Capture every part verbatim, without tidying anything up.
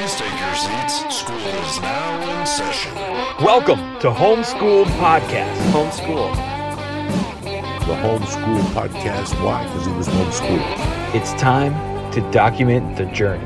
Please take your seats. School is now in session. Welcome to Homeschooled Podcast. Homeschool. The Homeschool Podcast. Why? Because he was homeschooled. It's time to document the journey.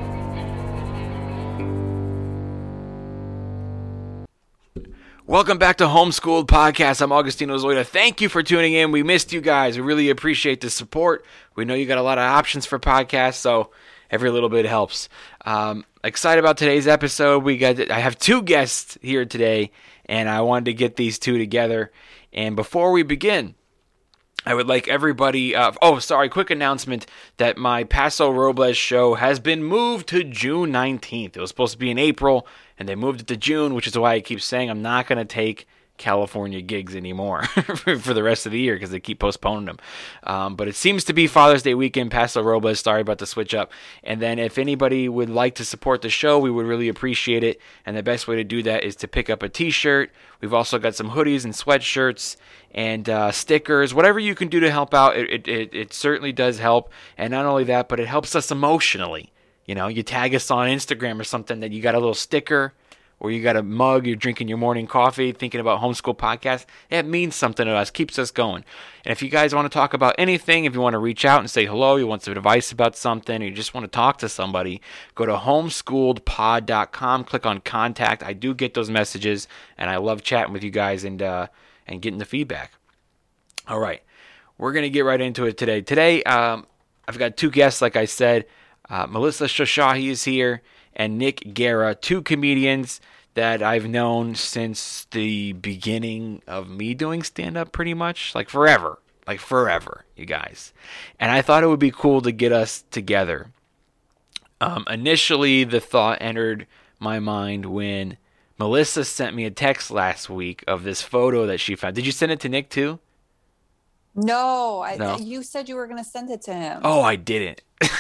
Welcome back to Homeschooled Podcast. I'm Augustino Zoida. Thank you for tuning in. We missed you guys. We really appreciate the support. We know you got a lot of options for podcasts, so every little bit helps. Um, excited about today's episode. We got I have two guests here today, and I wanted to get these two together. And before we begin, I would like everybody, uh, oh, sorry, quick announcement that my Paso Robles show has been moved to June nineteenth. It was supposed to be in April, and they moved it to June, which is why I keep saying I'm not going to take California gigs anymore for the rest of the year because they keep postponing them. Um, but it seems to be Father's Day weekend, Paso Robles. Sorry about the switch up. And then if anybody would like to support the show, we would really appreciate it. And the best way to do that is to pick up a t-shirt. We've also got some hoodies and sweatshirts and uh, stickers, whatever you can do to help out. It, it, it certainly does help. And not only that, but it helps us emotionally. You know, you tag us on Instagram or something that you got a little sticker or you got a mug, you're drinking your morning coffee, thinking about Homeschool Podcast. It means something to us, keeps us going. And if you guys want to talk about anything, if you want to reach out and say hello, you want some advice about something, or you just want to talk to somebody, go to homeschooled pod dot com, click on contact. I do get those messages, and I love chatting with you guys and uh, and getting the feedback. All right, we're going to get right into it today. Today, um, I've got two guests, like I said. Uh, Melissa Shoshahi is here, and Nick Guerra, two comedians that I've known since the beginning of me doing stand-up pretty much, like forever, like forever, you guys. And I thought it would be cool to get us together. Um, initially, the thought entered my mind when Melissa sent me a text last week of this photo that she found. Did you send it to Nick too? No, I, No. you said you were going to send it to him. Oh, I didn't.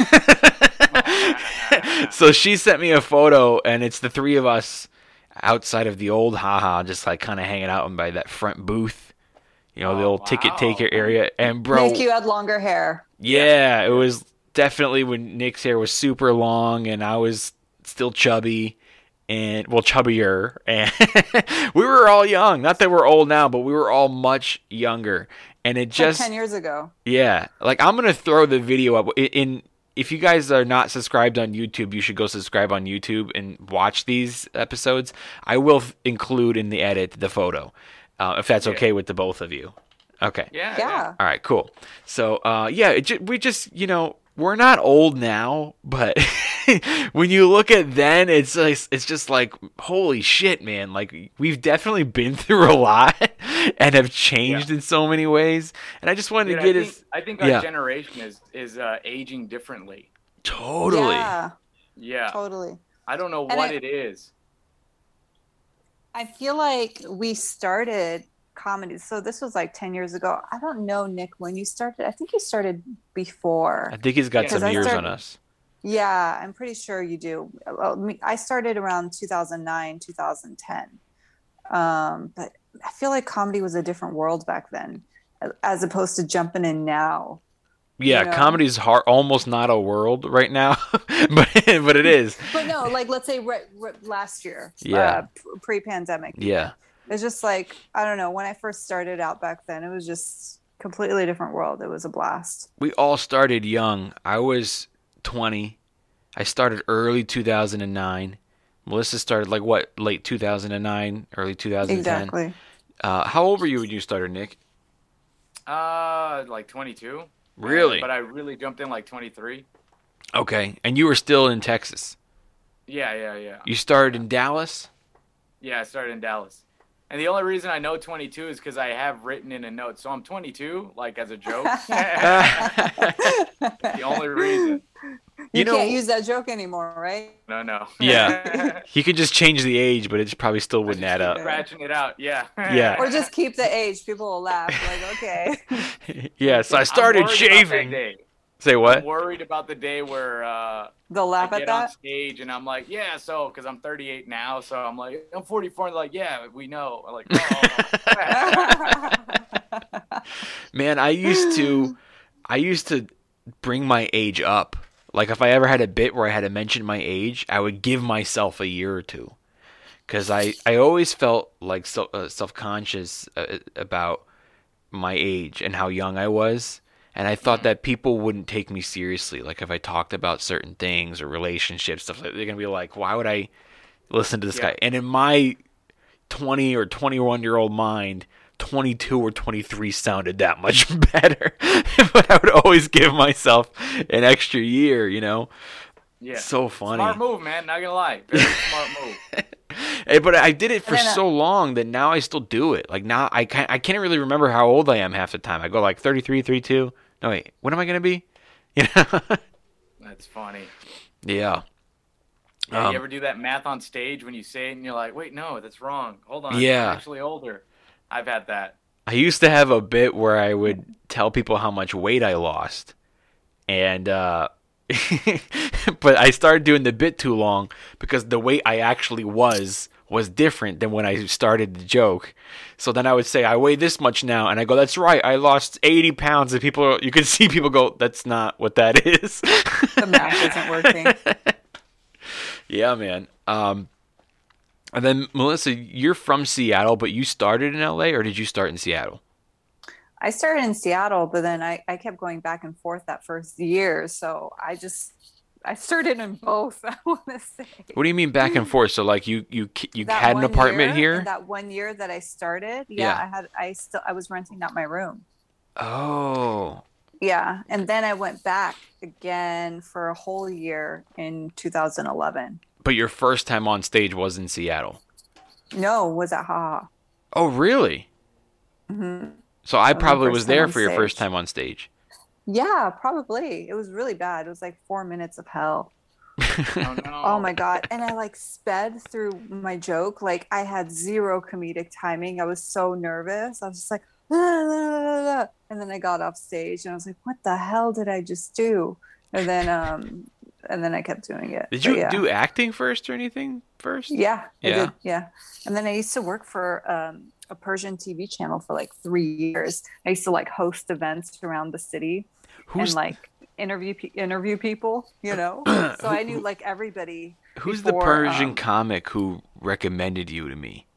So she sent me a photo, and it's the three of us outside of the old haha, just like kind of hanging out by that front booth, you know, Oh, the old wow. ticket taker area. And bro, Nick, you had longer hair. yeah, it was definitely when Nick's hair was super long, and I was still chubby, and well, chubbier, and we were all young. Not that we're old now, but we were all much younger. And it just like ten years ago. Yeah, like I'm gonna throw the video up in, in. If you guys are not subscribed on YouTube, you should go subscribe on YouTube and watch these episodes. I will f- include in the edit the photo, uh, if that's Yeah. okay with the both of you. Okay. Yeah. Yeah. All right. Cool. So, uh, yeah, it ju- we just, you know, we're not old now, but when you look at then, it's like, it's just like, holy shit, man! Like we've definitely been through a lot and have changed Yeah. in so many ways. And I just wanted Dude, to get I his think, I think our yeah. generation is is uh, aging differently. totally. Yeah, Yeah. totally. I don't know And what I- it is. I feel like we started comedy. So this was like ten years ago. I don't know, Nick, when you started. I think you started before. I think he's got Yeah, some 'cause I years started- on us. Yeah, I'm pretty sure you do. Well, me- I started around two thousand nine, two thousand ten. Um, but I feel like comedy was a different world back then, as opposed to jumping in now. Yeah, you know? comedy's hard, almost not a world right now, but but it is. But no, like let's say re- re- last year, Yeah. uh, p- pre-pandemic. Yeah, It's just like, I don't know, when I first started out back then, it was just completely different world. It was a blast. we all started young. I was twenty. I started early two thousand nine. Melissa started like what, late two thousand nine, early two thousand ten. Exactly. Uh, how old were you when you started, Nick? Uh, like twenty-two. Really? But I really jumped in like twenty-three. Okay, and you were still in Texas. Yeah, yeah, yeah. You started in Dallas? Yeah, I started in Dallas. And the only reason I know twenty-two is because I have written in a note. So I'm twenty-two, like as a joke. The only reason. You, You know- can't use that joke anymore, right? No, no. Yeah. You could just change the age, but it probably still wouldn't add up. Scratching it out, yeah. Yeah. Or just keep the age. People will laugh. Like, okay. Yeah, so I I'm started worried about that shaving. day. Say I'm what? worried about the day where uh, They'll laugh I at get on that. stage and I'm like, yeah, so because I'm thirty-eight now, so I'm like, I'm forty-four. And they're like, yeah, we know. I'm like, oh. Man, I used to I used to bring my age up. Like if I ever had a bit where I had to mention my age, I would give myself a year or two. Because I, I always felt like so, uh, self-conscious uh, about my age and how young I was. And I thought that people wouldn't take me seriously. Like if I talked about certain things or relationships, stuff like that, they're going to be like, why would I listen to this Yeah. guy? And in my twenty or twenty-one-year-old mind, twenty-two or twenty-three sounded that much better. But I would always give myself an extra year, you know? Yeah. So funny. Smart move, man. Not gonna lie. Very smart move. Hey, but I did it for And then, uh, so long that now I still do it. Like now I can't, I can't really remember how old I am half the time. I go like thirty-three, thirty-two. No, wait. What am I going to be? You know? That's funny. Yeah. Yeah, Um, you ever do that math on stage when you say it and you're like, wait, no, that's wrong. Hold on. Yeah. I'm actually older. I've had that. I used to have a bit where I would tell people how much weight I lost. And, uh, but I started doing the bit too long because the weight I actually was was different than when I started the joke. So then I would say, I weigh this much now. And I go, that's right. I lost eighty pounds. And people, you could see people go, that's not what that is. The math isn't working. Yeah, man. Um, and then, Melissa, you're from Seattle, but you started in L A, or did you start in Seattle? I started in Seattle, but then I, I kept going back and forth that first year. So I just, I started in both, I want to say. What do you mean back and forth? So, like, you you you That had an one apartment year, here? That one year that I started, yeah, Yeah. I had, I still, I was renting out my room. Oh, Yeah. And then I went back again for a whole year in two thousand eleven. but your first time on stage was in Seattle. No, was at Haha. Oh, really? Mm-hmm. So I my probably first was time there on for your first stage. time on stage. Yeah, probably. It was really bad. It was like four minutes of hell. Oh, no. Oh my God. And I like sped through my joke. Like I had zero comedic timing. I was so nervous. I was just like, "Ah, la, la, la." And then I got off stage and I was like, what the hell did I just do? And then, um, and then I kept doing it. Did But you yeah. do acting first or anything first? Yeah, I Yeah? did. Yeah. And then I used to work for um, a Persian T V channel for like three years. I used to like host events around the city Who's and like interview pe- interview people, you know. So I knew like everybody. Who's before, the Persian um, comic who recommended you to me?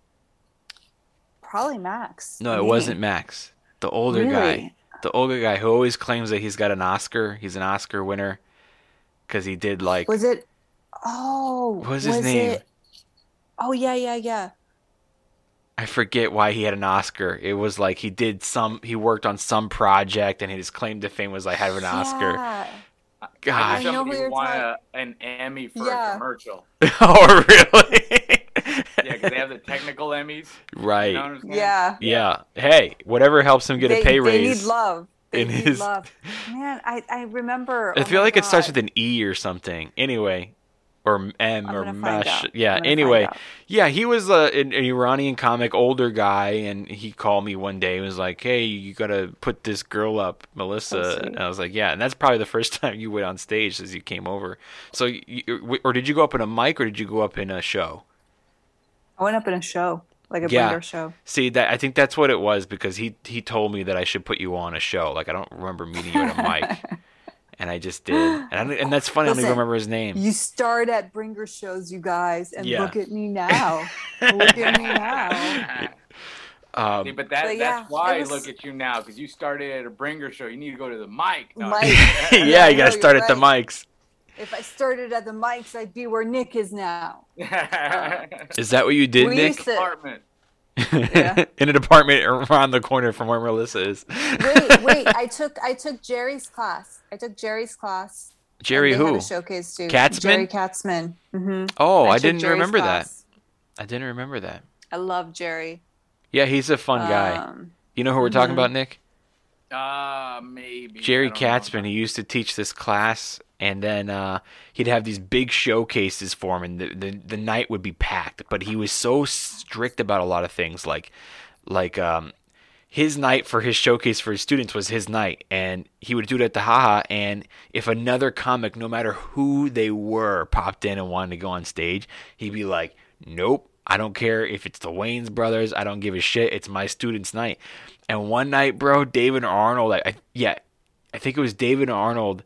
Probably Max. No, it Me. wasn't Max. The older guy. Really? The older guy who always claims that he's got an Oscar. He's an Oscar winner because he did like. Was it? Oh, What was his name? It, oh yeah, yeah, yeah. I forget why he had an Oscar. It was like he did some. He worked on some project, and his claim to fame was I have an Oscar. Yeah. I God. know know who somebody you're won talking- a, an Emmy for Yeah. a commercial. Oh, really? Yeah, because they have the technical Emmys. Right. You know what I'm saying? Yeah. Yeah. Hey, whatever helps him get they, a pay they raise. need love. They in need his- love. Man, I, I remember. I oh feel my like it starts God. with an E or something. Anyway, or M I'm or gonna find Mesh. out. Yeah. I'm gonna Anyway, find out. yeah, he was uh, an, an Iranian comic, older guy, and he called me one day. and was like, "Hey, you gotta put this girl up, Melissa." Oh, sweet. and I was like, "Yeah." And that's probably the first time you went on stage as you came over. So, you, or did you go up in a mic, or did you go up in a show? I went up in a show, like a Yeah. bringer show. See, that I think that's what it was because he he told me that I should put you on a show. Like I don't remember meeting you at a mic, and I just did. And I, don't- and that's funny. I don't even Listen, remember his name. You start at bringer shows, you guys, and Yeah. look at me now. Look at me now. Um, See, but that, But yeah, that's why it was- I look at you now, because you started at a bringer show. You need to go to the mic. No, Mic. yeah, Yeah, you no, gotta start you're at the right. mics. If I started at the mics, I'd be where Nick is now. Is that what you did, We Nick? used to- Apartment. Yeah. In an apartment around the corner from where Melissa is. Wait, wait. I took I took Jerry's class. I took Jerry's class. Jerry and they who? Had a showcase too. Katzman? Jerry Katzman. hmm Oh, I, took didn't Jerry's remember class. that. I didn't remember that. I love Jerry. Yeah, he's a fun guy. Um, You know who we're talking mhm. about, Nick? Uh, maybe. Jerry I don't know. Katzman. He used to teach this class, and then uh, he'd have these big showcases for him, and the, the the night would be packed. But he was so strict about a lot of things, like like um, his night for his showcase for his students was his night, and he would do it at the Haha. And if another comic, no matter who they were, popped in and wanted to go on stage, he'd be like, "Nope, I don't care if it's the Wayans brothers. I don't give a shit. It's my students' night." And one night, bro, David Arnold, I, I yeah, I think it was David Arnold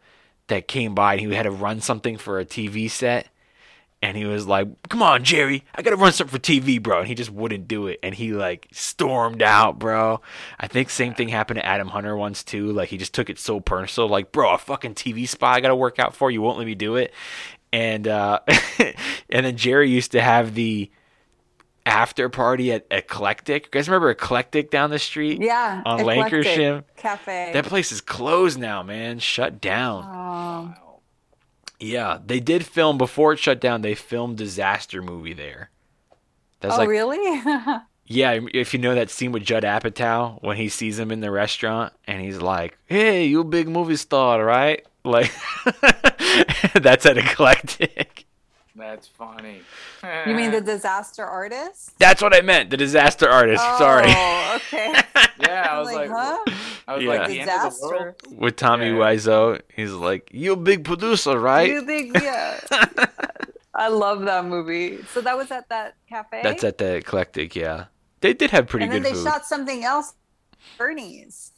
that came by and he had to run something for a T V set. And he was like, come on, Jerry, I got to run something for T V, bro. And he just wouldn't do it. And he, like, stormed out, bro. I think same thing happened to Adam Hunter once, too. Like, he just took it so personal. Like, bro, a fucking T V spot I got to work out for. You won't let me do it. And uh, and then Jerry used to have the after party at Eclectic. You guys remember Eclectic down the street? Yeah. On Eclectic Lancashire? Cafe. That place is closed now, man. Shut down. Um, Yeah, they did film before it shut down. They filmed Disaster Movie there. That's oh, like, really? yeah, if you know that scene with Judd Apatow when he sees him in the restaurant and he's like, "Hey, you a big movie star, right?" Like, that's at Eclectic. That's funny. You mean the Disaster Artist? That's what I meant. The Disaster Artist. Oh, Sorry. okay. Yeah, I I'm was like, like, huh? I was Yeah. like, the end of the world. Disaster. With Tommy Yeah. Wiseau, he's like, "You a big producer, right?" You big, yeah. I love that movie. So that was at that cafe? That's at the Eclectic. Yeah, they did have pretty and then good they food. shot something else. Bernie's.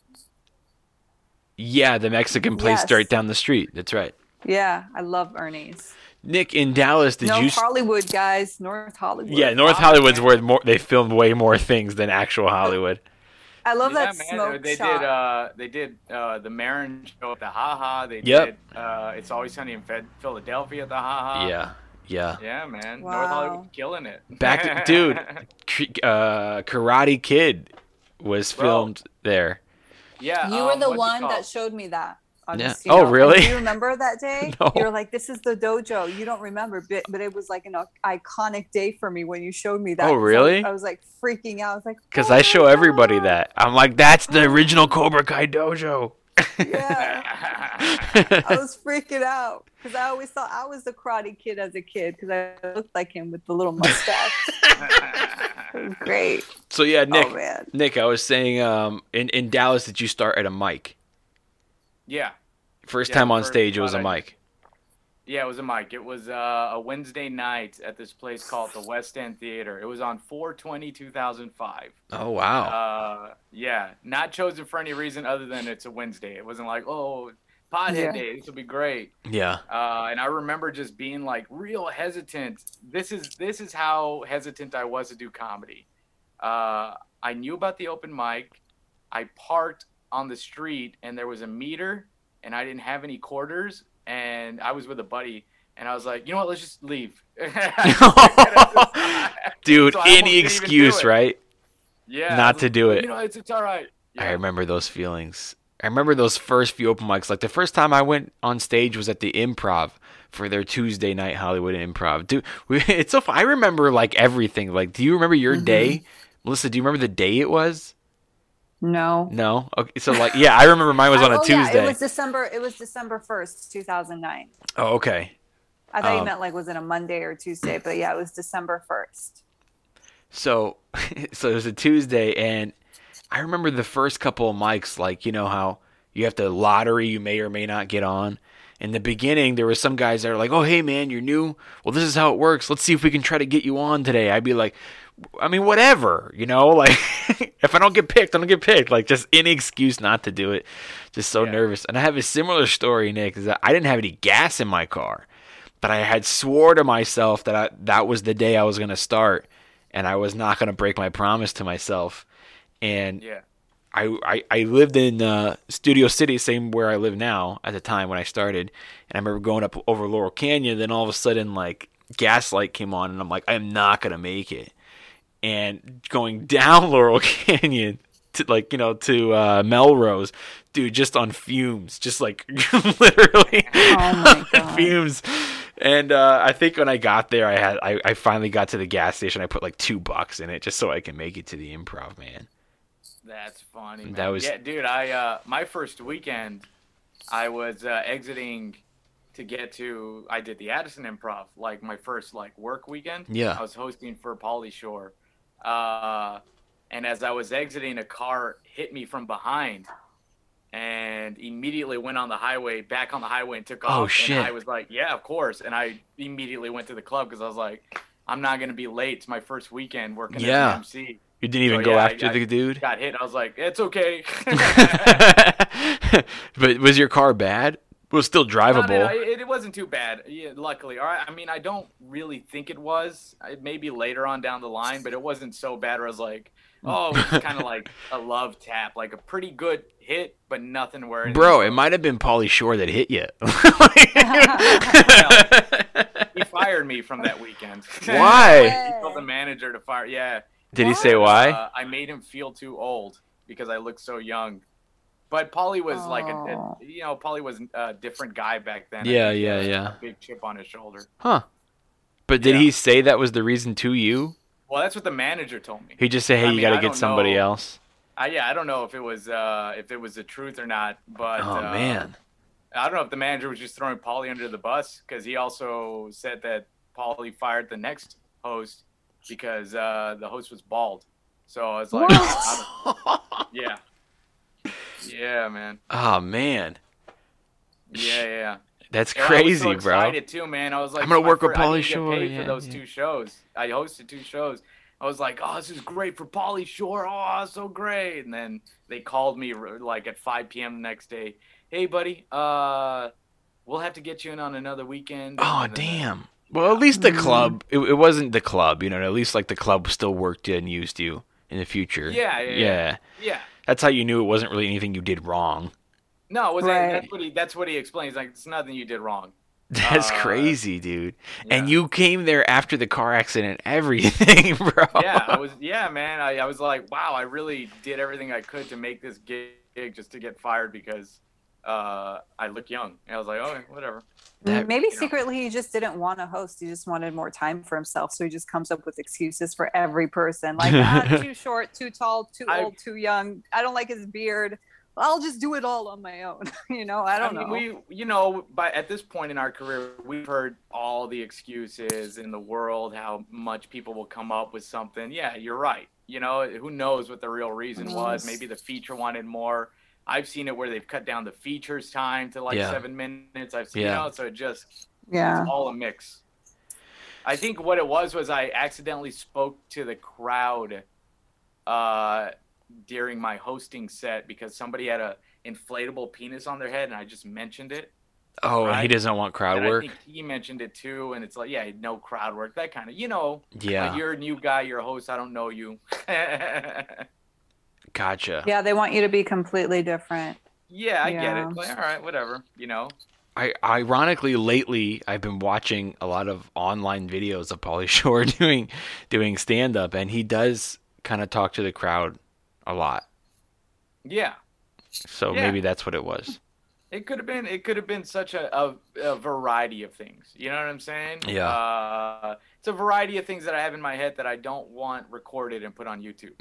Yeah, the Mexican place Yes. right down the street. That's right. Yeah, I love Ernie's. Nick, in Dallas, did North you? Hollywood, guys. North Hollywood. Yeah, North Oh, Hollywood's man. where more they filmed way more things than actual Hollywood. I love Yeah, that man, smoke they shop. did. Uh, they did uh, the Marin show at the Ha Ha. They Yep. did. Uh, It's Always Sunny in Fed- Philadelphia at the Ha Ha. Yeah, yeah. Yeah, man. Wow. North Hollywood killing it. Back to dude, K- uh, Karate Kid was Bro. filmed there. Yeah. You were um, the what's it one called? that showed me that. Yeah. Augustino. Oh, really? And do you remember that day? No. You were like, "This is the dojo." You don't remember, but, but it was like an iconic day for me when you showed me that. Oh, 'Cause I- really? I was like freaking out. I was like, Because "Oh I my show everybody God." that. I'm like, that's the original Cobra Kai dojo. Yeah, I was freaking out because I always thought I was the Karate Kid as a kid because I looked like him with the little mustache. It was great. So yeah, Nick, Oh man. Nick, I was saying, um, in in Dallas, did you start at a mic? Yeah. First Yeah, time on first stage, it was a spot I- mic. Yeah, it was a mic. It was uh, a Wednesday night at this place called the West End Theater. It was on four twenty two thousand five. Oh wow. Uh, yeah, not chosen for any reason other than it's a Wednesday. It wasn't like, oh, Pothead Yeah. Day, this will be great. yeah. Uh, and I remember just being like real hesitant. This is this is how hesitant I was to do comedy. Uh, I knew about the open mic. I parked on the street and there was a meter and I didn't have any quarters and I was with a buddy and I was like, you know what, let's just leave. Dude, So I almost any didn't even excuse, do it. right? Yeah, Not I was to like, do it. You know, it's it's all right. I Yeah. remember those feelings. I remember those first few open mics. Like the first time I went on stage was at the Improv for their Tuesday night Hollywood Improv. Dude, we, it's so fun. I remember like everything. Like, do you remember your Mm-hmm. day, Melissa? Do you remember the day it was? No. No. Okay. So like, yeah, I remember mine was on a oh, Tuesday. Yeah, it was December. It was December first, two thousand nine. Oh, okay. I thought Um, you meant like was it a Monday or Tuesday, but yeah, it was December first. So, so it was a Tuesday, and I remember the first couple of mics, like, you know how you have to lottery, you may or may not get on. In the beginning, there was some guys that are like, oh, hey, man, you're new. Well, this is how it works. Let's see if we can try to get you on today. I'd be like, I mean, whatever, you know, like, if I don't get picked, I don't get picked. Like, just any excuse not to do it. Just so Yeah. nervous. And I have a similar story, Nick, is that I didn't have any gas in my car, but I had swore to myself that I, that was the day I was going to start, and I was not going to break my promise to myself. And Yeah. I, I, I lived in uh, Studio City, same where I live now at the time when I started. And I remember going up over Laurel Canyon. Then all of a sudden, like, Gaslight came on, and I'm like, I'm not going to make it. And going down Laurel Canyon to, like, you know, to uh, Melrose, dude, just on fumes, just like literally Oh my on God. fumes. And uh, I think when I got there, I had I, I finally got to the gas station. I put like two bucks in it just so I can make it to the Improv, man. That's funny, man. That was- Yeah, dude, I uh my first weekend I was uh, exiting to get to I did the Addison Improv, like my first like work weekend. Yeah. I was hosting for Pauly Shore. Uh and as I was exiting, a car hit me from behind and immediately went on the highway, back on the highway and took off. Oh, shit. And I was like, yeah, of course. And I immediately went to the club because I was like, I'm not going to be late. It's my first weekend working Yeah. as an M C. You didn't even So, go yeah, I- after I the dude? Got hit. I was like, it's okay. But was your car bad? It was still drivable. No, no, no, it, it wasn't too bad. Yeah, luckily. All right. I mean, I don't really think it was. Maybe later on down the line, but it wasn't so bad where I was like, oh, it was kind of like a love tap, like a pretty good hit, but nothing where it Bro, it might have been Pauly Shore that hit you. Well, he fired me from that weekend. Why? He told the manager to fire. Yeah. Did he say why? Uh, I made him feel too old because I looked so young. But Pauly was like a, a, you know, Pauly was a different guy back then. Yeah, I think he yeah, had yeah. A big chip on his shoulder. Huh. But did Yeah. he say that was the reason to you? Well, that's what the manager told me. He just said, "Hey, I you mean, got to I get don't somebody know. else." I, yeah, I don't know if it was uh, if it was the truth or not, but Oh uh, man. I don't know if the manager was just throwing Pauly under the bus because he also said that Pauly fired the next host because uh, the host was bald. So I was like, I don't- yeah, yeah, man, Oh man. yeah, yeah. That's And I was crazy, so bro. excited too, man. I was like, I'm gonna it's my work with fir- I Pauly didn't get Shore, paid yeah, for those yeah. two shows. I hosted two shows. I was like, oh, this is great for Pauly Shore. Oh, so great. And then they called me like at five p.m. the next day. Hey, buddy, uh, we'll have to get you in on another weekend. Oh And then- damn. Well, at least the club. It, it wasn't the club, you know. At least like the club still worked you and used you in the future. Yeah, yeah, yeah. Yeah. Yeah. That's how you knew it wasn't really anything you did wrong. No, it wasn't. Right. That's what he. That's what he explains. Like, it's nothing you did wrong. That's Uh, crazy, dude. And yeah. you came there after the car accident, everything, bro. Yeah, I was. Yeah, man. I, I was like, wow, I really did everything I could to make this gig just to get fired because uh, I look young. And I was like, okay, whatever. That- Maybe you know. secretly he just didn't want to host. He just wanted more time for himself. So he just comes up with excuses for every person. Like, ah, too short, too tall, too I- old, too young. I don't like his beard. I'll just do it all on my own. you know, I don't I mean, know. we, you know, by at this point in our career, we've heard all the excuses in the world, how much people will come up with something. Yeah, you're right. You know, who knows what the real reason Who was? knows? Maybe the feature wanted more. I've seen it where they've cut down the features time to like Yeah. seven minutes. I've seen, Yeah. you know, so it just Yeah. it's all a mix. I think what it was was I accidentally spoke to the crowd uh, during my hosting set because somebody had a inflatable penis on their head, and I just mentioned it. Oh, and he Right. doesn't want crowd and work. I think he mentioned it too, and it's like, yeah, no crowd work, that kind of, you know. Yeah. Like, you're a new guy, you're a host, I don't know you. Gotcha. Yeah, they want you to be completely different. yeah, I get Yeah. it. Like, all right, whatever, you know. I ironically lately I've been watching a lot of online videos of Pauly Shore doing doing stand up, and he does kind of talk to the crowd a lot. Yeah. So Yeah. maybe that's what it was. It could have been. It could have been such a, a, a variety of things. You know what I'm saying? Yeah. Uh, it's a variety of things that I have in my head that I don't want recorded and put on YouTube.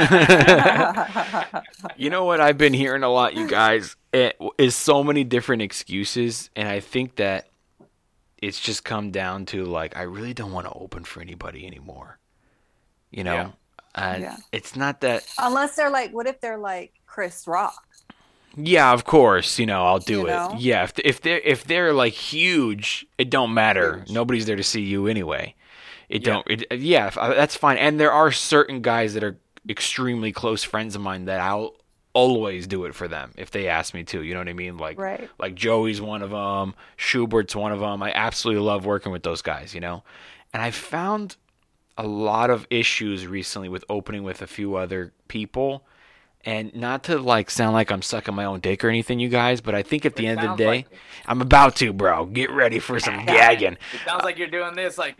You know what I've been hearing a lot, you guys, it is so many different excuses, and I think that it's just come down to like I really don't want to open for anybody anymore. You know, Yeah. and Yeah. it's not that. Unless they're like, what if they're like Chris Rock? Yeah, of course, you know I'll do You it. know? Yeah, if if they're if they're like huge, it don't matter. Huge. Nobody's there to see you anyway. It Yeah. don't. It, yeah, if- uh, that's fine. And there are certain guys that are extremely close friends of mine that I'll always do it for them if they ask me to. You know what I mean? Like Right. like Joey's one of them. Schubert's one of them. I absolutely love working with those guys. You know, and I found a lot of issues recently with opening with a few other people. And not to like sound like I'm sucking my own dick or anything, you guys, but I think at the It end of the sounds day, like it. I'm about to, bro. Get ready for some gagging. It sounds like you're doing this, like.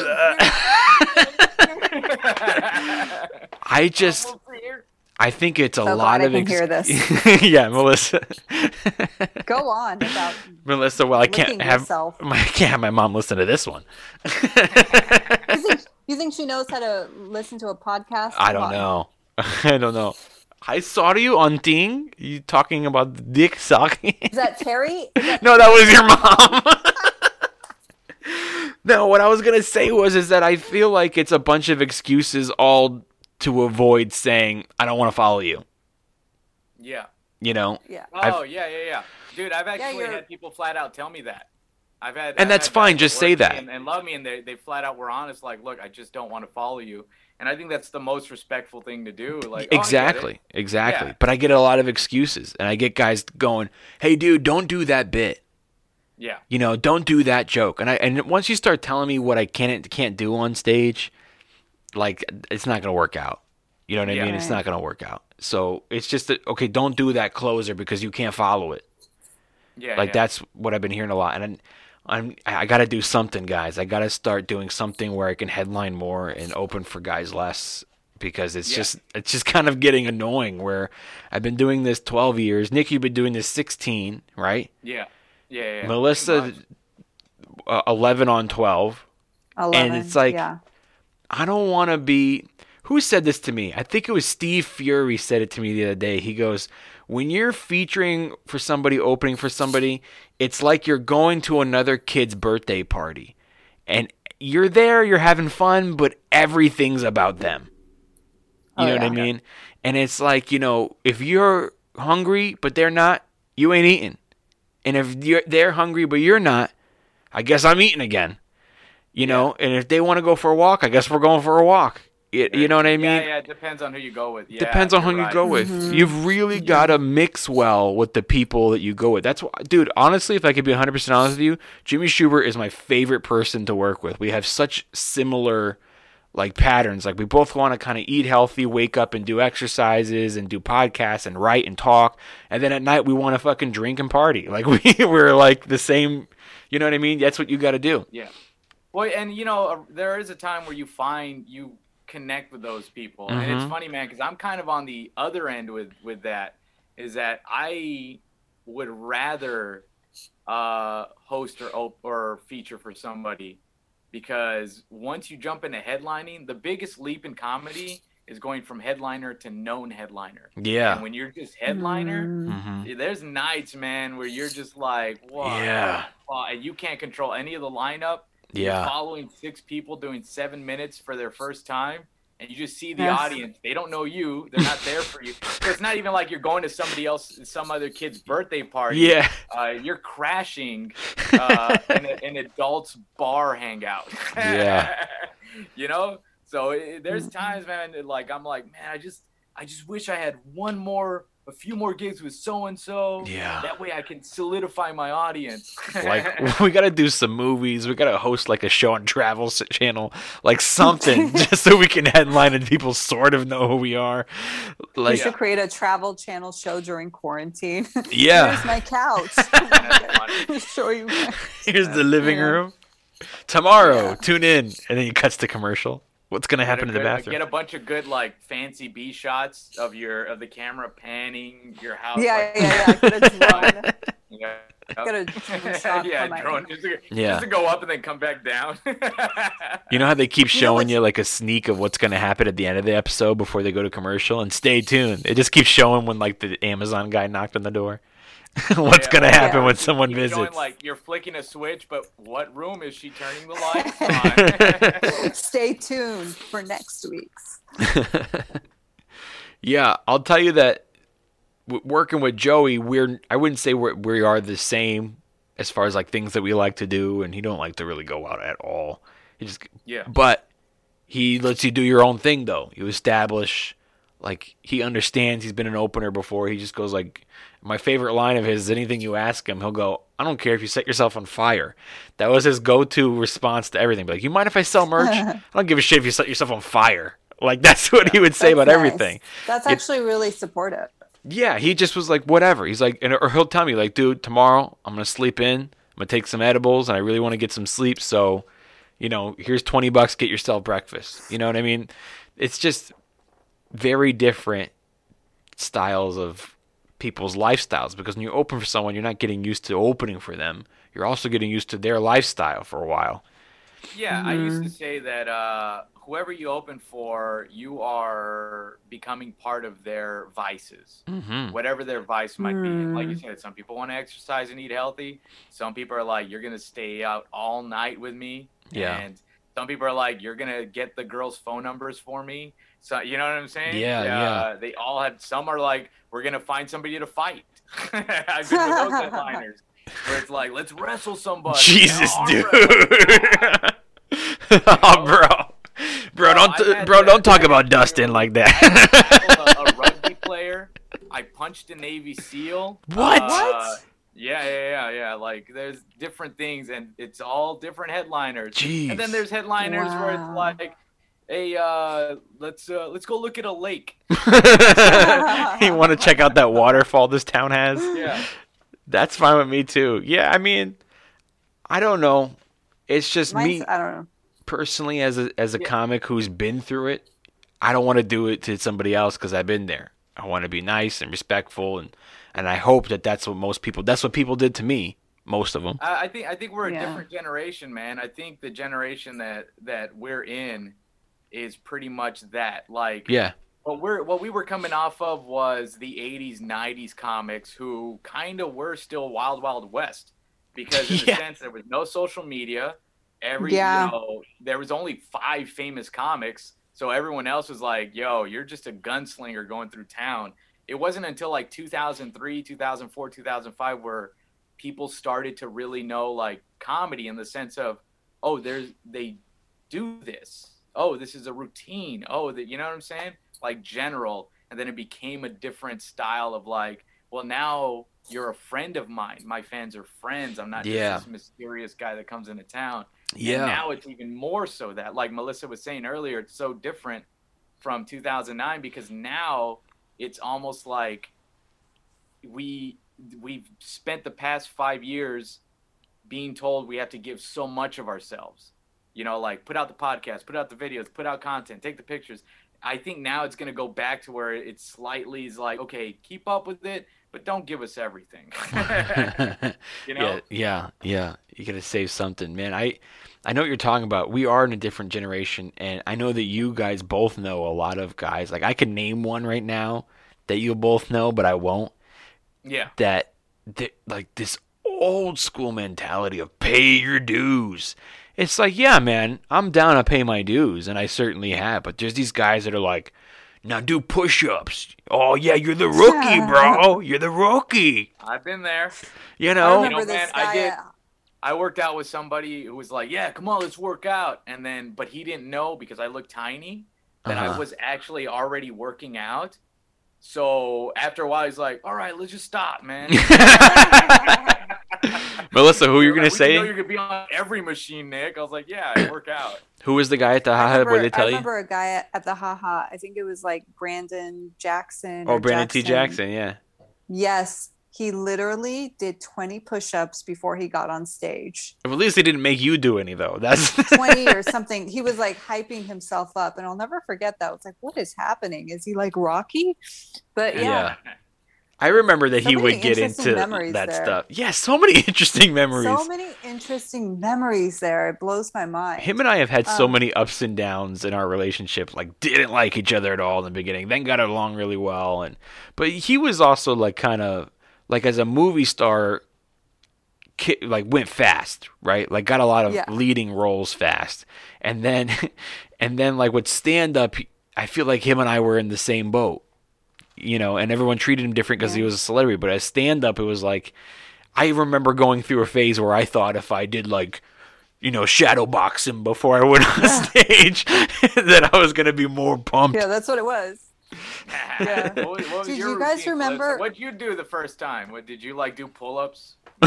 I just, I think it's a So lot glad I of. can hear this. Yeah, Melissa. Go on about Melissa, well, I can't licking have yourself. my, I can't have my mom listen to this one. You think, you think she knows how to listen to a podcast? I Come don't on. know. I don't know. I saw you on Ting. You talking about the dick sucking? Is that Terry? Is that- No, that was your mom. No, what I was gonna say was is that I feel like it's a bunch of excuses all to avoid saying I don't want to follow you. Yeah. You know, yeah. Oh, I've- yeah, yeah, yeah. Dude, I've actually you're- had people flat out tell me that. I've had, And I've that's had fine, guys just that say work with that. me And, and love me, and they, they flat out were honest, like, look, I just don't want to follow you. And I think that's the most respectful thing to do. Like, oh, I get it. exactly, exactly. Yeah. But I get a lot of excuses, and I get guys going, "Hey, dude, don't do that bit." Yeah. You know, don't do that joke. And I and once you start telling me what I can't can't do on stage, like it's not gonna work out. You know what I Yeah. mean? It's Right. not gonna work out. So it's just that okay, don't do that closer because you can't follow it. Yeah. Like yeah. that's what I've been hearing a lot. And I'm I got to do something, guys. I got to start doing something where I can headline more and open for guys less because it's Yeah. just it's just kind of getting annoying. Where I've been doing this twelve years. Nick, you've been doing this sixteen, right? Yeah. Yeah. yeah, yeah. Melissa, Pretty much. uh, eleven on twelve. eleven, it's like- yeah. I don't want to be. Who said this to me? I think it was Steve Fury said it to me the other day. He goes, when you're featuring for somebody, opening for somebody, it's like you're going to another kid's birthday party. And you're there, you're having fun, but everything's about them. You Oh, know what I yeah. mean? And it's like, you know, if you're hungry, but they're not, you ain't eating. And if you're, they're hungry, but you're not, I guess I'm eating again. You know, and if they want to go for a walk, I guess we're going for a walk. You, you know what I mean? Yeah, yeah. It depends on who you go with. Yeah, Depends on who you're you right. go with. You've really got to mix well with the people that you go with. That's why, dude, honestly, if I could be one hundred percent honest with you, Jimmy Schubert is my favorite person to work with. We have such similar like patterns. Like we both want to kind of eat healthy, wake up and do exercises and do podcasts and write and talk. And then at night we want to fucking drink and party. Like we, we're like the same, you know what I mean? That's what you got to do. Yeah. Well, and you know, uh, there is a time where you find you connect with those people, and it's Mhm. funny, man, because I'm kind of on the other end with with that. Is that I would rather uh, host or op- or feature for somebody, because once you jump into headlining, the biggest leap in comedy is going from headliner to known headliner. Yeah. And when you're just headliner, Mm. Mhm. there's nights, man, where you're just like, what? Yeah. Uh, and you can't control any of the lineup. You're Yeah. following six people doing seven minutes for their first time, and you just see the Yes. audience. They don't know you. They're not there for you. So it's not even like you're going to somebody else, some other kid's birthday party. Yeah. Uh, you're crashing uh, in a, an adult's bar hangout. Yeah. You know? So it, there's times, man, that, like I'm like, man, I just, I just wish I had one more, a few more gigs with so and so. Yeah. That way I can solidify my audience. Like we got to do some movies. We got to host like a show on Travel S- Channel, like something, just so we can headline and people sort of know who we are. We Like, should create a travel channel show during quarantine. yeah, Here's my couch. That's funny. Show you. here's the living Yeah. room. Tomorrow, Yeah. tune in, and then you cuts to commercial. What's gonna happen in Get the a good- bathroom? Get a bunch of good like fancy B shots of your of the camera panning your house. Yeah, like, yeah, yeah. Get a drone. yeah. Get a drone shot yeah, from my- drone just to, Yeah. just to go up and then come back down. You know how they keep You know showing what's- you like a sneak of what's gonna happen at the end of the episode before they go to commercial, and stay tuned. It just keeps showing when like the Amazon guy knocked on the door. What's Yeah, gonna oh, happen yeah. when someone Keep visits? showing, like you're flicking a switch, but what room is she turning the lights on? Stay tuned for next week's. Yeah, I'll tell you that w- working with Joey, we're I wouldn't say we're, we are the same as far as like things that we like to do, and he don't like to really go out at all. He just, Yeah. but he lets you do your own thing though. You establish, like he understands. He's been an opener before. He just goes like, my favorite line of his is anything you ask him, he'll go, I don't care if you set yourself on fire. That was his go-to response to everything. Be like, you mind if I sell merch? I don't give a shit if you set yourself on fire. Like that's what he would say That's about nice. everything. That's It- actually really supportive. Yeah, he just was like, whatever. He's like, and, or he'll tell me like, dude, tomorrow I'm gonna sleep in. I'm gonna take some edibles, and I really want to get some sleep. So, you know, here's twenty bucks. Get yourself breakfast. You know what I mean? It's just very different styles of people's lifestyles, because when you open for someone, you're not getting used to opening for them. You're also getting used to their lifestyle for a while. Yeah, I used to say that uh, whoever you open for, you are becoming part of their vices, Mm-hmm. whatever their vice might be. And like you said, some people want to exercise and eat healthy. Some people are like, you're going to stay out all night with me. Yeah. And some people are like, you're going to get the girls' phone numbers for me. So, you know what I'm saying? Yeah, uh, yeah. They all had, some are like, we're going to find somebody to fight. I've been with those headliners where it's like, let's wrestle somebody. Jesus, Arm dude. wrestle. Oh, bro. Bro, don't I had bro, to- don't talk I about had to- Dustin like I that. tackled a, a rugby player. I punched a Navy SEAL. What? Uh, What? Yeah, yeah, yeah, yeah. Like there's different things, and it's all different headliners. Jeez. And then there's headliners where it's Wow. like, hey, uh, let's uh, let's go look at a lake. You want to check out that waterfall this town has? Yeah. That's fine with me too. Yeah, I mean, I don't know. It's just Mine's, me I don't know. personally as a as a Yeah. comic who's been through it. I don't want to do it to somebody else because I've been there. I want to be nice and respectful, and and I hope that that's what most people. That's what people did to me. Most of them. I, I think I think we're a Yeah. different generation, man. I think the generation that that we're in is pretty much that. Like, Yeah. what we're what we were coming off of was the eighties, nineties comics who kind of were still Wild Wild West, because in Yeah. a sense there was no social media. Every Yeah. you know, there was only five famous comics, so everyone else was like, "Yo, you're just a gunslinger going through town." It wasn't until like two thousand three, two thousand four, two thousand five where people started to really know like comedy in the sense of, oh, there's they do this. Oh, this is a routine. Oh, that you know what I'm saying? Like general, and then it became a different style of like, well, now you're a friend of mine. My fans are friends. I'm not Yeah. just this mysterious guy that comes into town. Yeah. And now it's even more so that, like Melissa was saying earlier, it's so different from two thousand nine because now it's almost like we we've spent the past five years being told we have to give so much of ourselves. You know, like put out the podcast, put out the videos, put out content, take the pictures. I think now it's going to go back to where it slightly is like, okay, keep up with it, but don't give us everything. You know? Yeah, yeah, yeah. You gotta save something, man. I, I know what you're talking about. We are in a different generation, and I know that you guys both know a lot of guys. Like I could name one right now that you'll both know, but I won't. Yeah. That, that like this old school mentality of pay your dues. It's like, yeah, man, I'm down to pay my dues, and I certainly have. But there's these guys that are like, now do push-ups. Oh yeah, you're the rookie, bro. You're the rookie. I've been there. You I know. remember You know, this man, I guy. did- at- I worked out with somebody who was like, yeah, come on, let's work out. And then, but he didn't know because I looked tiny that I Uh-huh. was actually already working out. So after a while, he's like, all right, let's just stop, man. Melissa, who you're Like, gonna "We say? know you're gonna be on every machine, Nick. I was like, yeah, I work out. Who was the guy at the I haha? remember, What did they I tell you? remember a guy at, at the haha. I think it was like Brandon Jackson. Oh, or Brandon T. Jackson. Yeah. Yes, he literally did twenty push-ups before he got on stage. At least they didn't make you do any though. That's twenty or something. He was like hyping himself up, and I'll never forget that. I was like, "What is happening? Is he like Rocky?" But yeah, Yeah. I remember that So he many would get interesting into memories that there. stuff. Yeah, so many interesting memories. so many interesting memories there. It blows my mind. Him and I have had so Um, many ups and downs in our relationship. Like, didn't like each other at all in the beginning, then got along really well. And but he was also like kind of like as a movie star, ki- like went fast, right? Like got a lot of Yeah. leading roles fast, and then and then like with stand up, I feel like him and I were in the same boat, you know. And everyone treated him different because he Yeah. was a celebrity. But as stand up, it was like I remember going through a phase where I thought if I did like, you know, shadow boxing before I went on stage, that I was gonna be more pumped. Yeah, that's what it was. Yeah. What was- what was Did your you guys routine, remember- Melissa? What'd you do the first time? What did you like? Do pull-ups? No,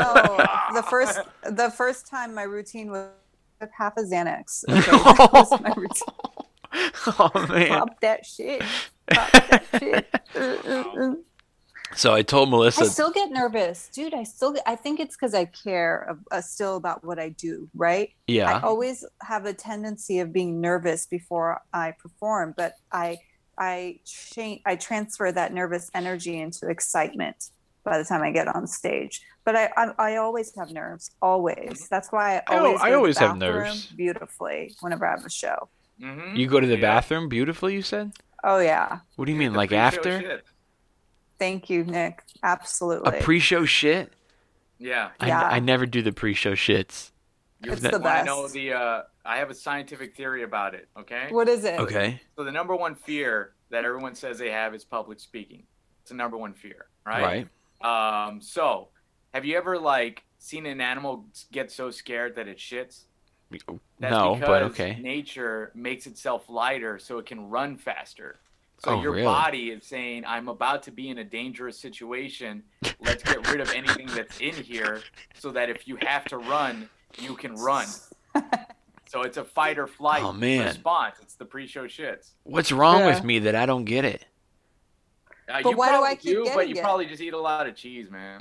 the first the first time my routine was half a Xanax. Okay, that was my routine. Oh man! Pop that shit. Pop that shit. Uh, uh, uh. So I told I Melissa, still get nervous, dude. I still get, I think it's because I care of, uh, still about what I do, right? I yeah, always have a tendency of being nervous before I perform, but I I change I transfer that nervous energy into excitement by the time I get on stage. But I I, I always have nerves, always. That's why I I al- always I go to always the have bathroom nerves. beautifully whenever I have a show. Mm-hmm. you go to the Yeah. bathroom beautifully. You said, Oh yeah, what do you mean, The like pre-show after shit. thank you, Nick. a Absolutely. pre-show shit? Yeah. I, Yeah. I never do the pre-show shits. You It's the wanna best. know the? Uh, I have a scientific theory about it. Okay. What is it? Okay, So the number one fear that everyone says they have is public speaking. It's the number one fear, right? right. Um. So, have you ever like seen an animal get so scared that it shits? That's No, because but okay. nature makes itself lighter so it can run faster. So Oh, your really? body is saying, I'm about to be in a dangerous situation. Let's get rid of anything that's in here so that if you have to run, you can run. So it's a fight or flight Oh, man. response. It's the pre-show shits. What's wrong Yeah. with me that I don't get it? Uh, But you why do probably I keep do, but getting you it? probably just eat a lot of cheese, man.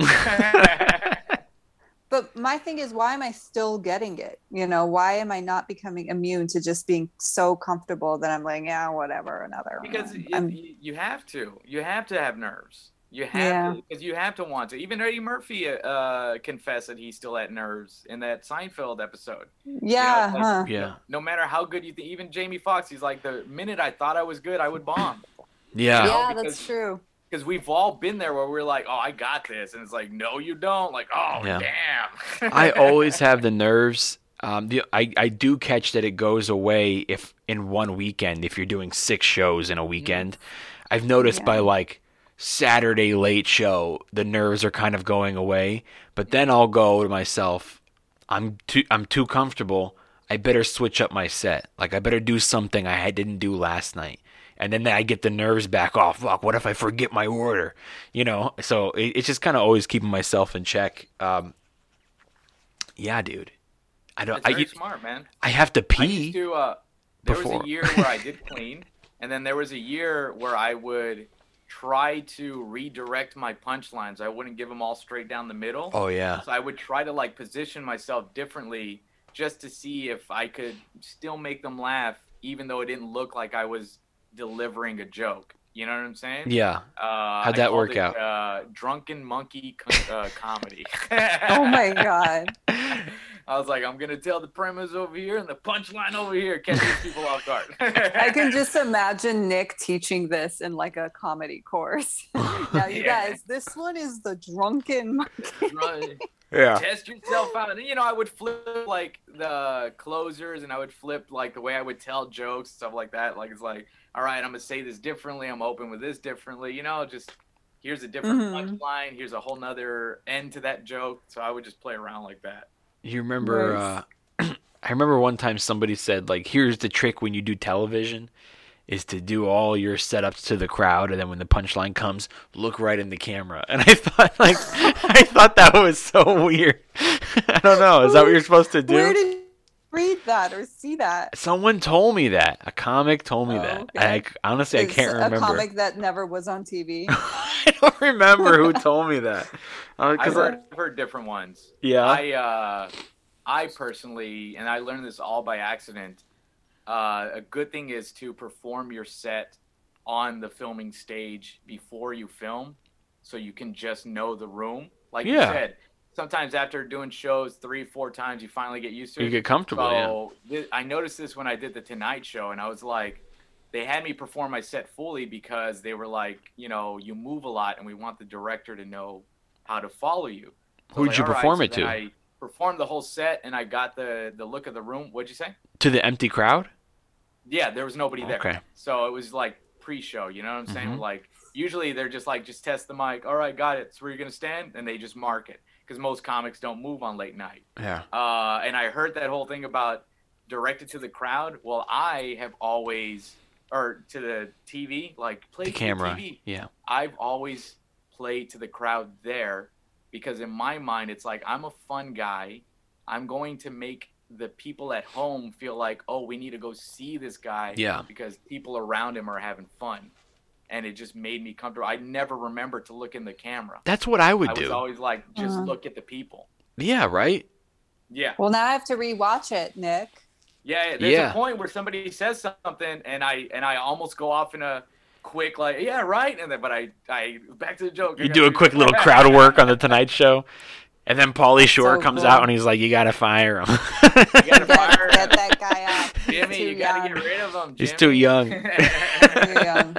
But my thing is, why am I still getting it? You know, why am I not becoming immune to just being so comfortable that I'm like, yeah, whatever, another Because one. you, I'm- you you have to. You have to have nerves. You have Yeah. to, because you have to want to. Even Eddie Murphy uh, confessed that he still had nerves in that Seinfeld episode. yeah, it's like- huh. Yeah. No matter how good you think, even Jamie Foxx, he's like, the minute I thought I was good, I would bomb. Yeah. Yeah, because- that's true. Because we've all been there where we're like, oh, I got this. And it's like, no, you don't. Like, oh, Yeah. damn. I always have the nerves. Um, the, I, I do catch that it goes away if in one weekend, if you're doing six shows in a weekend. I've noticed by Yeah. like Saturday late show, the nerves are kind of going away. But then I'll go to myself, I'm too I'm too comfortable. I better switch up my set. Like I better do something I didn't do last night. And then I get the nerves back off. Fuck, what if I forget my order? You know, so it, it's just kind of always keeping myself in check. Um, yeah, dude. I don't. It's very I, smart, man. I have to I pee. used to, uh, there was before. a year where I did clean, and then there was a year where I would try to redirect my punchlines. I wouldn't give them all straight down the middle. Oh yeah. So I would try to like position myself differently just to see if I could still make them laugh, even though it didn't look like I was delivering a joke. You know what I'm saying? Yeah. Uh, How'd I that called work it, out? Uh, drunken monkey co- uh, comedy. Oh my god. I was like, I'm gonna tell the premise over here and the punchline over here, catch these people off guard. I can just imagine Nick teaching this in like a comedy course. Now, you Yeah. guys, this one is the drunken. Right. Yeah. Test yourself out. And, you know, I would flip like the closers and I would flip like the way I would tell jokes, stuff like that. Like, it's like, all right, I'm going to say this differently. I'm open with this differently. You know, just here's a different Mhm. punchline. Here's a whole nother end to that joke. So I would just play around like that. You remember? Nice. Uh, I remember one time somebody said like, "Here's the trick when you do television, is to do all your setups to the crowd, and then when the punchline comes, look right in the camera." And I thought like, I thought that was so weird. I don't know. Is that what you're supposed to do? Where did you read that or see that? Someone told me that. A comic told me Oh, that. okay. I, honestly, I It's can't remember. a comic that never was on T V. I don't remember who told me that. Uh, I've 'cause heard, I, I've heard different ones. yeah. I, uh, I personally, and I learned this all by accident, uh, a good thing is to perform your set on the filming stage before you film so you can just know the room. Like Yeah. you said, sometimes after doing shows three, four times, you finally get used to it. You get comfortable. Yeah. So thi- I noticed this when I did the Tonight Show, and I was like, they had me perform my set fully because they were like, you know, you move a lot, and we want the director to know how to follow you. So I Who'd was you like, "All right." perform So it then to? I performed the whole set, and I got the the look of the room. What'd you say? To the empty crowd. Yeah, there was nobody there. Okay. So it was like pre-show. You know what I'm saying? Mhm. Like usually they're just like, just test the mic. All right, got it. So where you gonna stand? And they just mark it because most comics don't move on late night. Yeah. Uh, and I heard that whole thing about directed to the crowd. Well, I have always, or to the T V, like play The to camera. T V. Yeah. I've always played to the crowd there because in my mind, it's like, I'm a fun guy. I'm going to make the people at home feel like, oh, we need to go see this guy Yeah. because people around him are having fun. And it just made me comfortable. I never remember to look in the camera. That's what I would I was do. always like, just Uh-huh. look at the people. Yeah. Right. Yeah. Well, now I have to rewatch it, Nick. Yeah, there's Yeah. a point where somebody says something and I and I almost go off in a quick like, yeah, right, and then but I I back to the joke. I You gotta do a re- quick little crowd work on the Tonight Show, and then Pauly Shore So comes cool. out and he's like, "You gotta fire him." You gotta Get, fire get him. that guy out. He's Jimmy, too you gotta young. get rid of him. He's Jimmy. too young. Too young.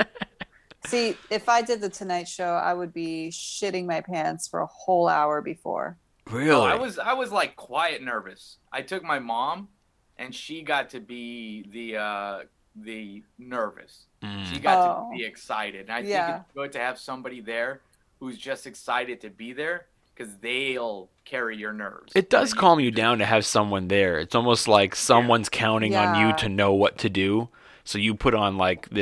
See, if I did the Tonight Show, I would be shitting my pants for a whole hour before. Really? Oh, I was I was like quiet nervous. I took my mom, and she got to be the uh, the nervous. Mm. She got Oh. to be excited, and I Yeah. think it's good to have somebody there who's just excited to be there because they'll carry your nerves. It does And calm you down to have someone there. It's almost like someone's counting on Yeah. you to know what to do. So you put on like this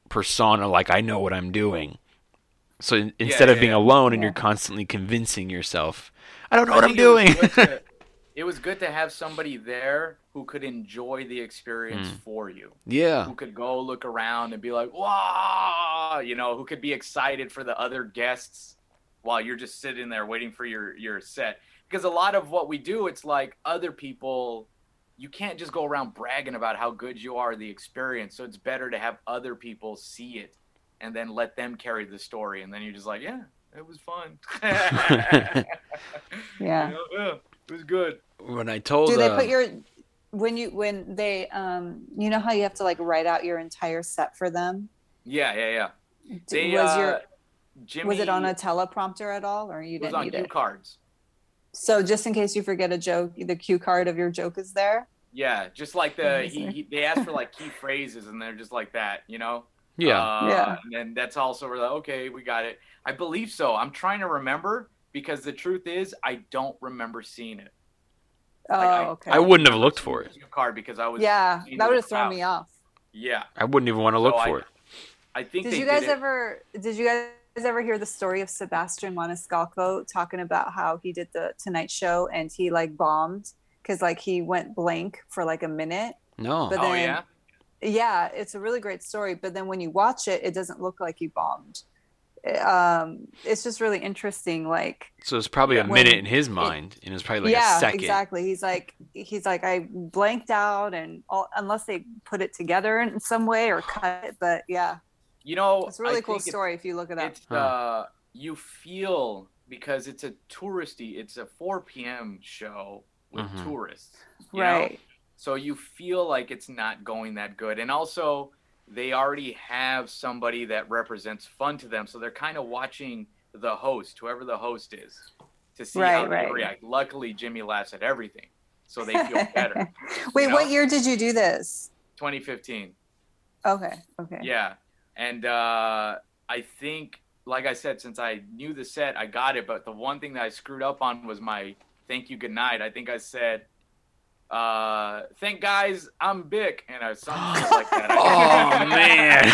persona, like I know what I'm doing. So in, instead of yeah, being yeah. alone and Yeah. you're constantly convincing yourself, I don't know I what I'm think it was doing. good to- It was good to have somebody there who could enjoy the experience Mm. for you. Yeah. Who could go look around and be like, wow, you know, who could be excited for the other guests while you're just sitting there waiting for your, your set. Because a lot of what we do, it's like other people, you can't just go around bragging about how good you are, the experience. So it's better to have other people see it and then let them carry the story. And then you're just like, yeah, it was fun. Yeah. You know, yeah, it was good. When I told Do they uh, put your when you when they um you know how you have to like write out your entire set for them? Yeah, yeah, yeah. D- They, was uh, your Jimmy, was it on a teleprompter at all, or you it was didn't on need cue it? cards. So just in case you forget a joke, the cue card of your joke is there. Yeah, just like the he, Amazing. he they asked for like key phrases and they're just like that, you know. yeah. Uh, Yeah. And then that's also we're like, okay, we got it. I believe so. I'm trying to remember because the truth is I don't remember seeing it. Oh, Like, I- okay. I wouldn't have remember looked seeing for the it. cue card because I was yeah, into that would the have thrown crowd. me off. Yeah. I wouldn't even want to look So for I- it. I think Did they you guys did it. ever did you guys ever hear the story of Sebastian Maniscalco talking about how he did the Tonight Show and he like bombed because like he went blank for like a minute? No. But Oh then, yeah. yeah, it's a really great story. But then when you watch it, it doesn't look like he bombed. Um, it's just really interesting. Like, So it's probably a Yeah. minute When in his mind, and it was probably like yeah, a second. exactly. He's like, he's like, I blanked out, and all, unless they put it together in some way or cut it. But yeah, You know, it's a really I cool think it's- story if you look it up. It's uh, you feel because it's a touristy. It's a four p.m. show with Mhm. tourists, you know? Right. So you feel like it's not going that good, and also they already have somebody that represents fun to them, so they're kind of watching the host, whoever the host is, to see how Right, they right. react. Luckily, Jimmy laughs at everything, so they feel better. Wait, you know? what year did you do this? twenty fifteen. Okay. Okay. Yeah. And uh, I think, like I said, since I knew the set, I got it. But the one thing that I screwed up on was my thank you, good night. I think I said, uh, thank guys, I'm Bick. And I was something like that. Oh, man.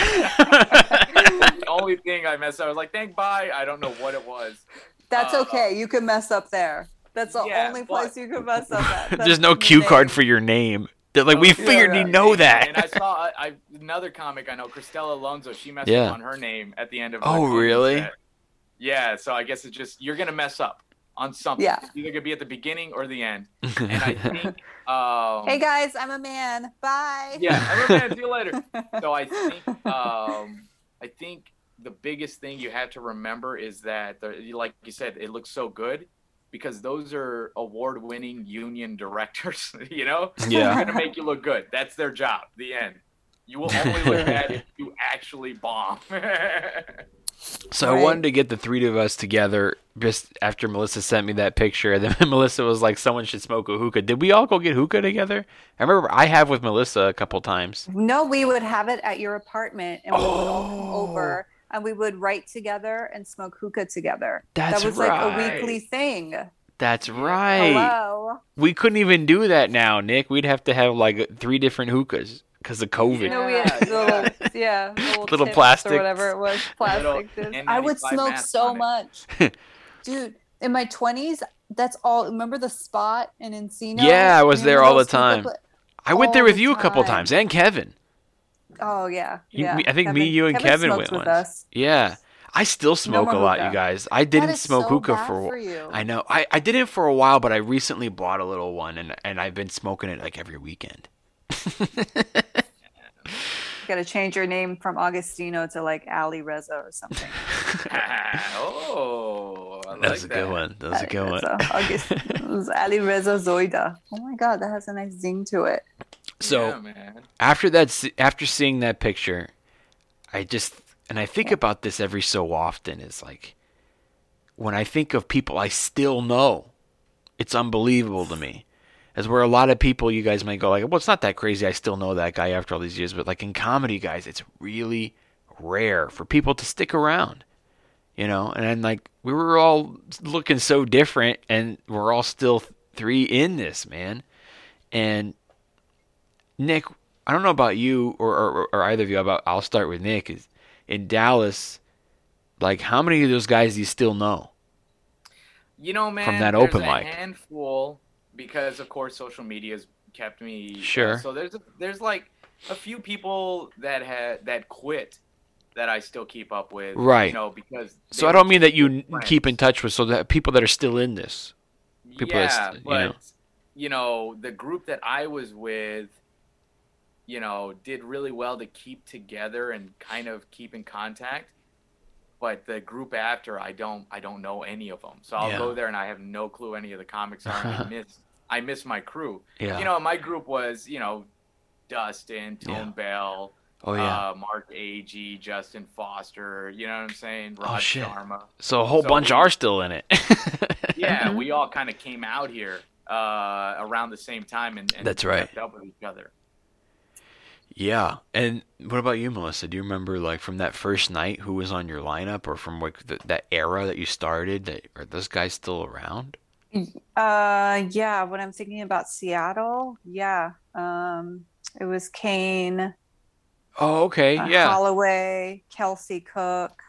The only thing I messed up, I was like, thank bye. I don't know what it was. That's Uh, okay. You can mess up there. That's the yeah, only but- place you can mess up at. That's There's no the cue name. card for your name. They're like, we Yeah, figured yeah. you know that. And I saw I, I, another comic I know, Christella Alonso. She messed Yeah. up on her name at the end of. the Oh, comedy really? set. Yeah. So I guess it's just you're gonna mess up on something. Yeah. It's either gonna be at the beginning or the end. And I think. Um, Hey guys, I'm a man. Bye. Yeah. I'm a man. See you later. So I think. Um, I think the biggest thing you have to remember is that, the, like you said, it looks so good. Because those are award-winning union directors, you know? Yeah. They're going to make you look good. That's their job. The end. You will only look bad if you actually bomb. So I Right. wanted to get the three of us together just after Melissa sent me that picture. And then Melissa was like, someone should smoke a hookah. Did we all go get hookah together? I remember I have with Melissa a couple times. No, we would have it at your apartment, and we would all come Oh. over, and we would write together and smoke hookah together. That's that was right. like a weekly thing. That's right. Hello. We couldn't even do that now, Nick. We'd have to have like three different hookahs because of COVID. You know, we Yeah, had little, yeah, little, Little tips plastics. or whatever it was, plastic. Little tips. I would N ninety-five smoke mask so on it. much, dude. In my twenties, that's all. Remember the spot in Encino? Yeah, I was Remember there all those the time. people pla- I went there all with the you a couple time. times, and Kevin. Oh yeah, You- yeah. me- I think me, you, and Kevin smoked went with once. us. Yeah. I still smoke a more lot, hookah. you guys. I didn't That is smoke so hookah bad for, for you. I know. I, I did it for a while, but I recently bought a little one, and, and I've been smoking it like every weekend. Got to change your name from Augustino to like Ali Reza or something. oh, I That like was a that. good one. That was a good one. Reza. August, it was Ali Reza Zoida. Oh my God, that has a nice zing to it. So yeah, man. after that, se- after seeing that picture, I just, and I think about this every so often, is like, when I think of people I still know, it's unbelievable to me. As where a lot of people, you guys might go like, well, it's not that crazy. I still know that guy after all these years. But like in comedy, guys, it's really rare for people to stick around, you know? And then like, we were all looking so different, and we're all still three in this, man. And Nick, I don't know about you or, or, or either of you. About I'll start with Nick. Is in Dallas, like how many of those guys do you still know? You know, man, From that there's open a mic. handful because, of course, social media has kept me. Sure. Uh, so there's a, there's like a few people that had that quit that I still keep up with. Right. You know, because So they I don't were mean that you just friends. keep in touch with so that people that are still in this. People yeah, that's, you but know. you know, the group that I was with, you know, did really well to keep together and kind of keep in contact. But the group after, I don't, I don't know any of them. So I'll Yeah. go there and I have no clue any of the comics are. I miss, I miss my crew. Yeah. You know, my group was, you know, Dustin, Tone Yeah. Bell, Oh yeah. uh, Mark Agee, Justin Foster. You know what I'm saying? Oh, Rod shit. Sharma. So a whole so bunch we- are still in it. Yeah, we all kind of came out here uh, around the same time and, and That's right. kept up with each other. Yeah. And what about you, Melissa? Do you remember like from that first night who was on your lineup, or from like the, that era that you started? That are those guys still around? Uh, yeah, when I'm thinking about Seattle, yeah. Um, it was Kane, Oh, okay. uh, Yeah. Holloway, Kelsey Cook.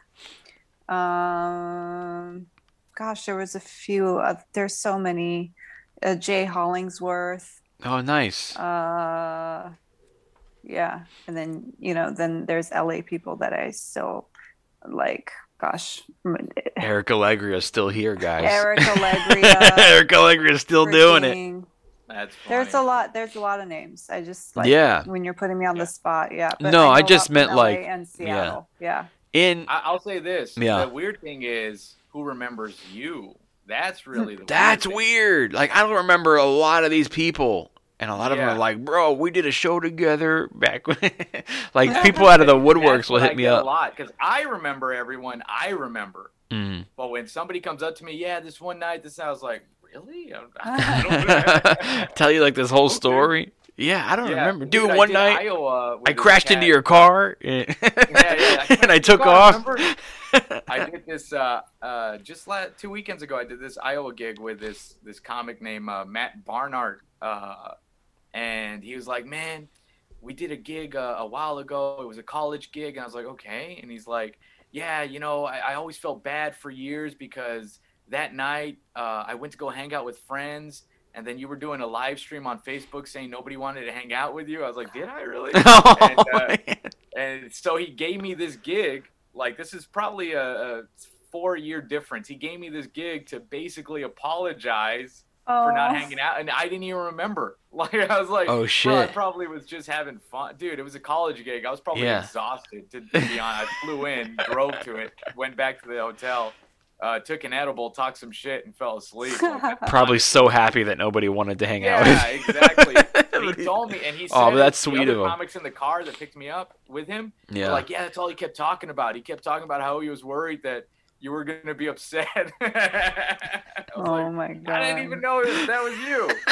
Um, gosh, there was a few. Uh, there's so many. Uh, Jay Hollingsworth. Oh, nice. Uh, yeah, and then you know, then there's L A people that I still like. Gosh, Eric Allegria's still here, guys. Eric Allegria. Eric Allegria's still doing it. freaking- That's funny. There's a lot. There's a lot of names. I just like Yeah. when you're putting me on Yeah. the spot. Yeah. But No, I know just about meant, L A like, and Seattle. Yeah. In I, I'll say this. Yeah. The weird thing is, who remembers you? That's really the That's weird. thing. weird. Like I don't remember a lot of these people, and a lot of them Yeah. are like, "Bro, we did a show together back when." Like people out of the woodworks That's will what hit I me get up. a lot because I remember everyone. I remember, Mm. but when somebody comes up to me, yeah, this one night, this I was like, really? I, I don't Tell you like this whole Okay. story. Yeah, I don't Yeah, remember. Dude, I one did night Iowa with I this crashed cat. into your car, and, yeah, I and I crashed took your car, off. remember? I did this uh, uh, just la two weekends ago. I did this Iowa gig with this this comic named uh, Matt Barnard, uh, and he was like, "Man, we did a gig uh, a while ago. It was a college gig." And I was like, "Okay." And he's like, "Yeah, you know, I, I always felt bad for years because that night uh, I went to go hang out with friends." And then you were doing a live stream on Facebook saying nobody wanted to hang out with you. I was like, did I really? Oh, and, uh, man. and so he gave me this gig. Like, this is probably a, a four-year difference. He gave me this gig to basically apologize Oh, for not hanging out. And I didn't even remember. Like, I was like, Oh, bro, I shit. probably was just having fun. Dude, it was a college gig. I was probably Yeah. exhausted, to, to be honest. I flew in, drove to it, went back to the hotel, uh, took an edible, talked some shit, and fell asleep. Like, Probably so happy that nobody wanted to hang out yeah, with. exactly. And he told me, and he said, Oh, but that's the sweet other of him. comics in the car that picked me up with him, were Yeah. like, yeah, that's all he kept talking about. He kept talking about how he was worried that you were going to be upset. I was oh like, my god. I didn't even know that, that was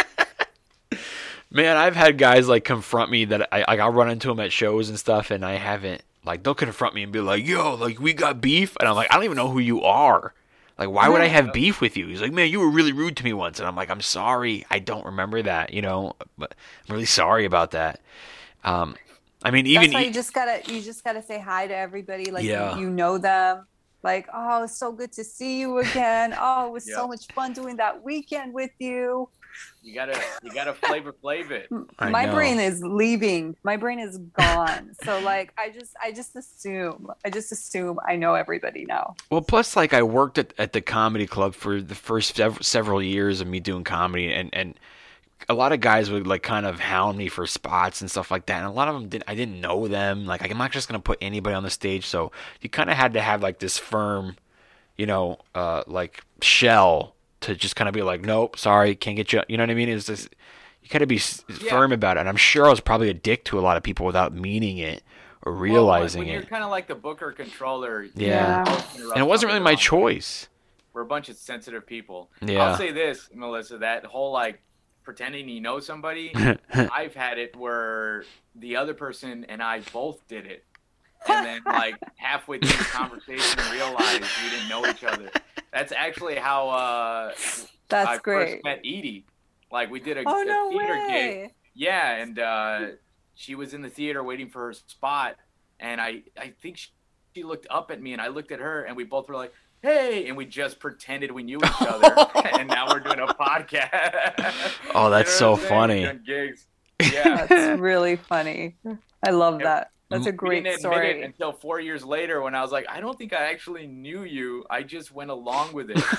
you. Man, I've had guys like confront me that I like I'll run into them at shows and stuff, and I haven't like they'll confront me and be like, "Yo, like we got beef," and I'm like, "I don't even know who you are. Like, why would I have beef with you?" He's like, "Man, you were really rude to me once," and I'm like, "I'm sorry, I don't remember that, you know, but I'm really sorry about that." Um, I mean, even That's why e- you just gotta you just gotta say hi to everybody, like Yeah. you, you know them. Like, oh, it's so good to see you again. Oh, it was Yeah. so much fun doing that weekend with you. You gotta, you gotta flavor flav it. I My know. brain is leaving. My brain is gone. So like, I just I just assume I just assume I know everybody now. Well, plus, like, I worked at, at the comedy club for the first sev- several years of me doing comedy, and, and a lot of guys would, like, kind of hound me for spots and stuff like that, and a lot of them, did, I didn't know them. Like, I'm not just going to put anybody on the stage, so you kind of had to have, like, this firm, you know, uh, like, shell to just kind of be like, nope, sorry, can't get you, you know what I mean? It's just, you gotta be s Yeah. firm about it, and I'm sure I was probably a dick to a lot of people without meaning it or Well, realizing when it. you're kind of like the booker controller. you Yeah. know, interrupt And it wasn't something really my wrong. choice. We're a bunch of sensitive people. Yeah. I'll say this, Melissa, that whole like pretending you know somebody, I've had it where the other person and I both did it. And then like halfway through the conversation realized we didn't know each other. That's actually how uh, That's I great. first met Edie. Like we did a, Oh a no theater gig. way. Yeah, and uh, she was in the theater waiting for her spot, and I I think she, she looked up at me, and I looked at her, and we both were like, hey, and we just pretended we knew each other, and now we're doing a podcast. Oh, that's You know so what I'm saying? funny. Doing gigs. Yeah. That's really funny. I love that. That's a We great didn't admit story. it until four years later when I was like, I don't think I actually knew you. I just went along with it.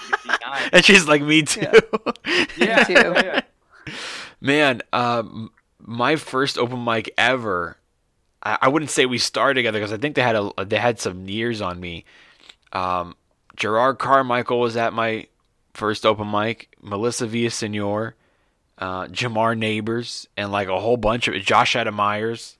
And she's like, me too. Yeah. Yeah. too. yeah. Man, um, my first open mic ever. I, I wouldn't say we started together because I think they had a they had some years on me. Um, Gerard Carmichael was at my first open mic. Melissa Villasenor, uh, Jamar Neighbors, and like a whole bunch of Josh Adam Myers.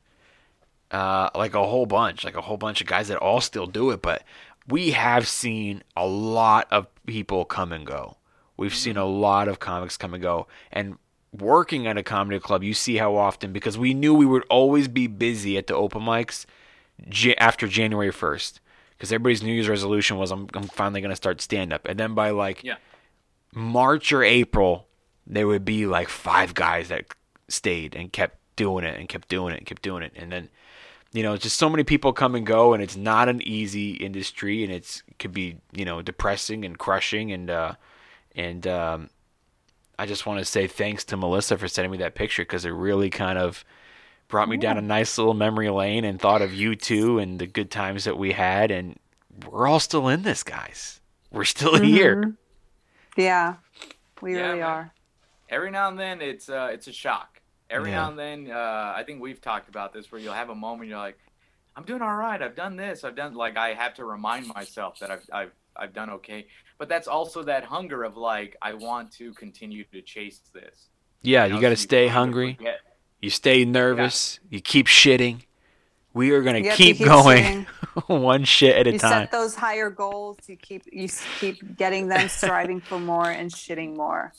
Uh, like a whole bunch, like a whole bunch of guys that all still do it, but we have seen a lot of people come and go. We've seen a lot of comics come and go, and working at a comedy club, you see how often, because we knew we would always be busy at the open mics j- after January first, because everybody's New Year's resolution was, I'm, I'm finally going to start stand-up, and then by like Yeah. March or April, there would be like five guys that stayed and kept doing it and kept doing it and kept doing it, and then you know, just so many people come and go, and it's not an easy industry, and it's it could be, you know, depressing and crushing, and uh, and um, I just want to say thanks to Melissa for sending me that picture, because it really kind of brought me down a nice little memory lane, and thought of you two and the good times that we had, and we're all still in this, guys. We're still Mm-hmm. here. Yeah, we Yeah, really man. are. Every now and then, it's uh, it's a shock. Every Yeah. now and then, uh, I think we've talked about this, where you'll have a moment, you're like, I'm doing all right. I've done this. I've done, like, I have to remind myself that I've, I've, I've done okay. But that's also that hunger of, like, I want to continue to chase this. Yeah, You you know, got to so you stay kind of hungry. forget. You stay nervous. You keep shitting. We are gonna Yep, you keep, keep going, one shit at a You time. set those higher goals. You keep you s- keep getting them, striving for more and shitting more.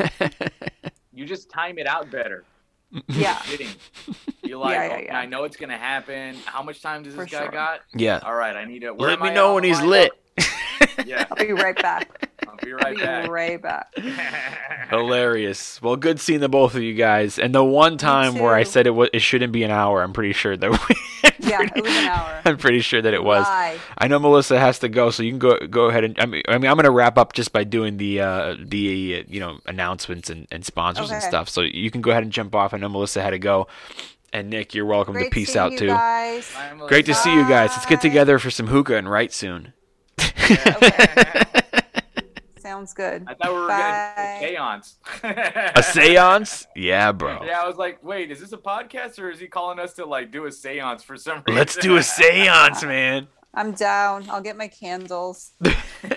You just time it out better. Yeah, Shitting. You're like, Yeah, yeah, "Oh, yeah. I know it's going to happen. How much time does this For guy sure. got? Yeah. All right, I need to. where Let am me I know all when he's lined lit. up? Yeah. I'll be right back. I'll be I'll right be back. right back. Hilarious. Well, good seeing the both of you guys. And the one time where I too. said it was, it shouldn't be an hour, I'm pretty sure that we, Yeah, it was an hour. I'm pretty sure that it was. Lie. I know Melissa has to go, so you can go go ahead and I mean, I mean I'm gonna wrap up just by doing the uh, the uh, you know announcements and, and sponsors and Okay. stuff. So you can go ahead and jump off. I know Melissa had to go, and Nick, you're welcome Great to peace seeing out you too. guys. I'm Great to see you guys. Let's get Bye. together for some hookah and write soon. Okay. Sounds good. I thought we were Bye. getting a seance. A seance? Yeah, bro. Yeah, I was like, wait, is this a podcast or is he calling us to like do a seance for some reason? Let's do a seance, man. I'm down. I'll get my candles. All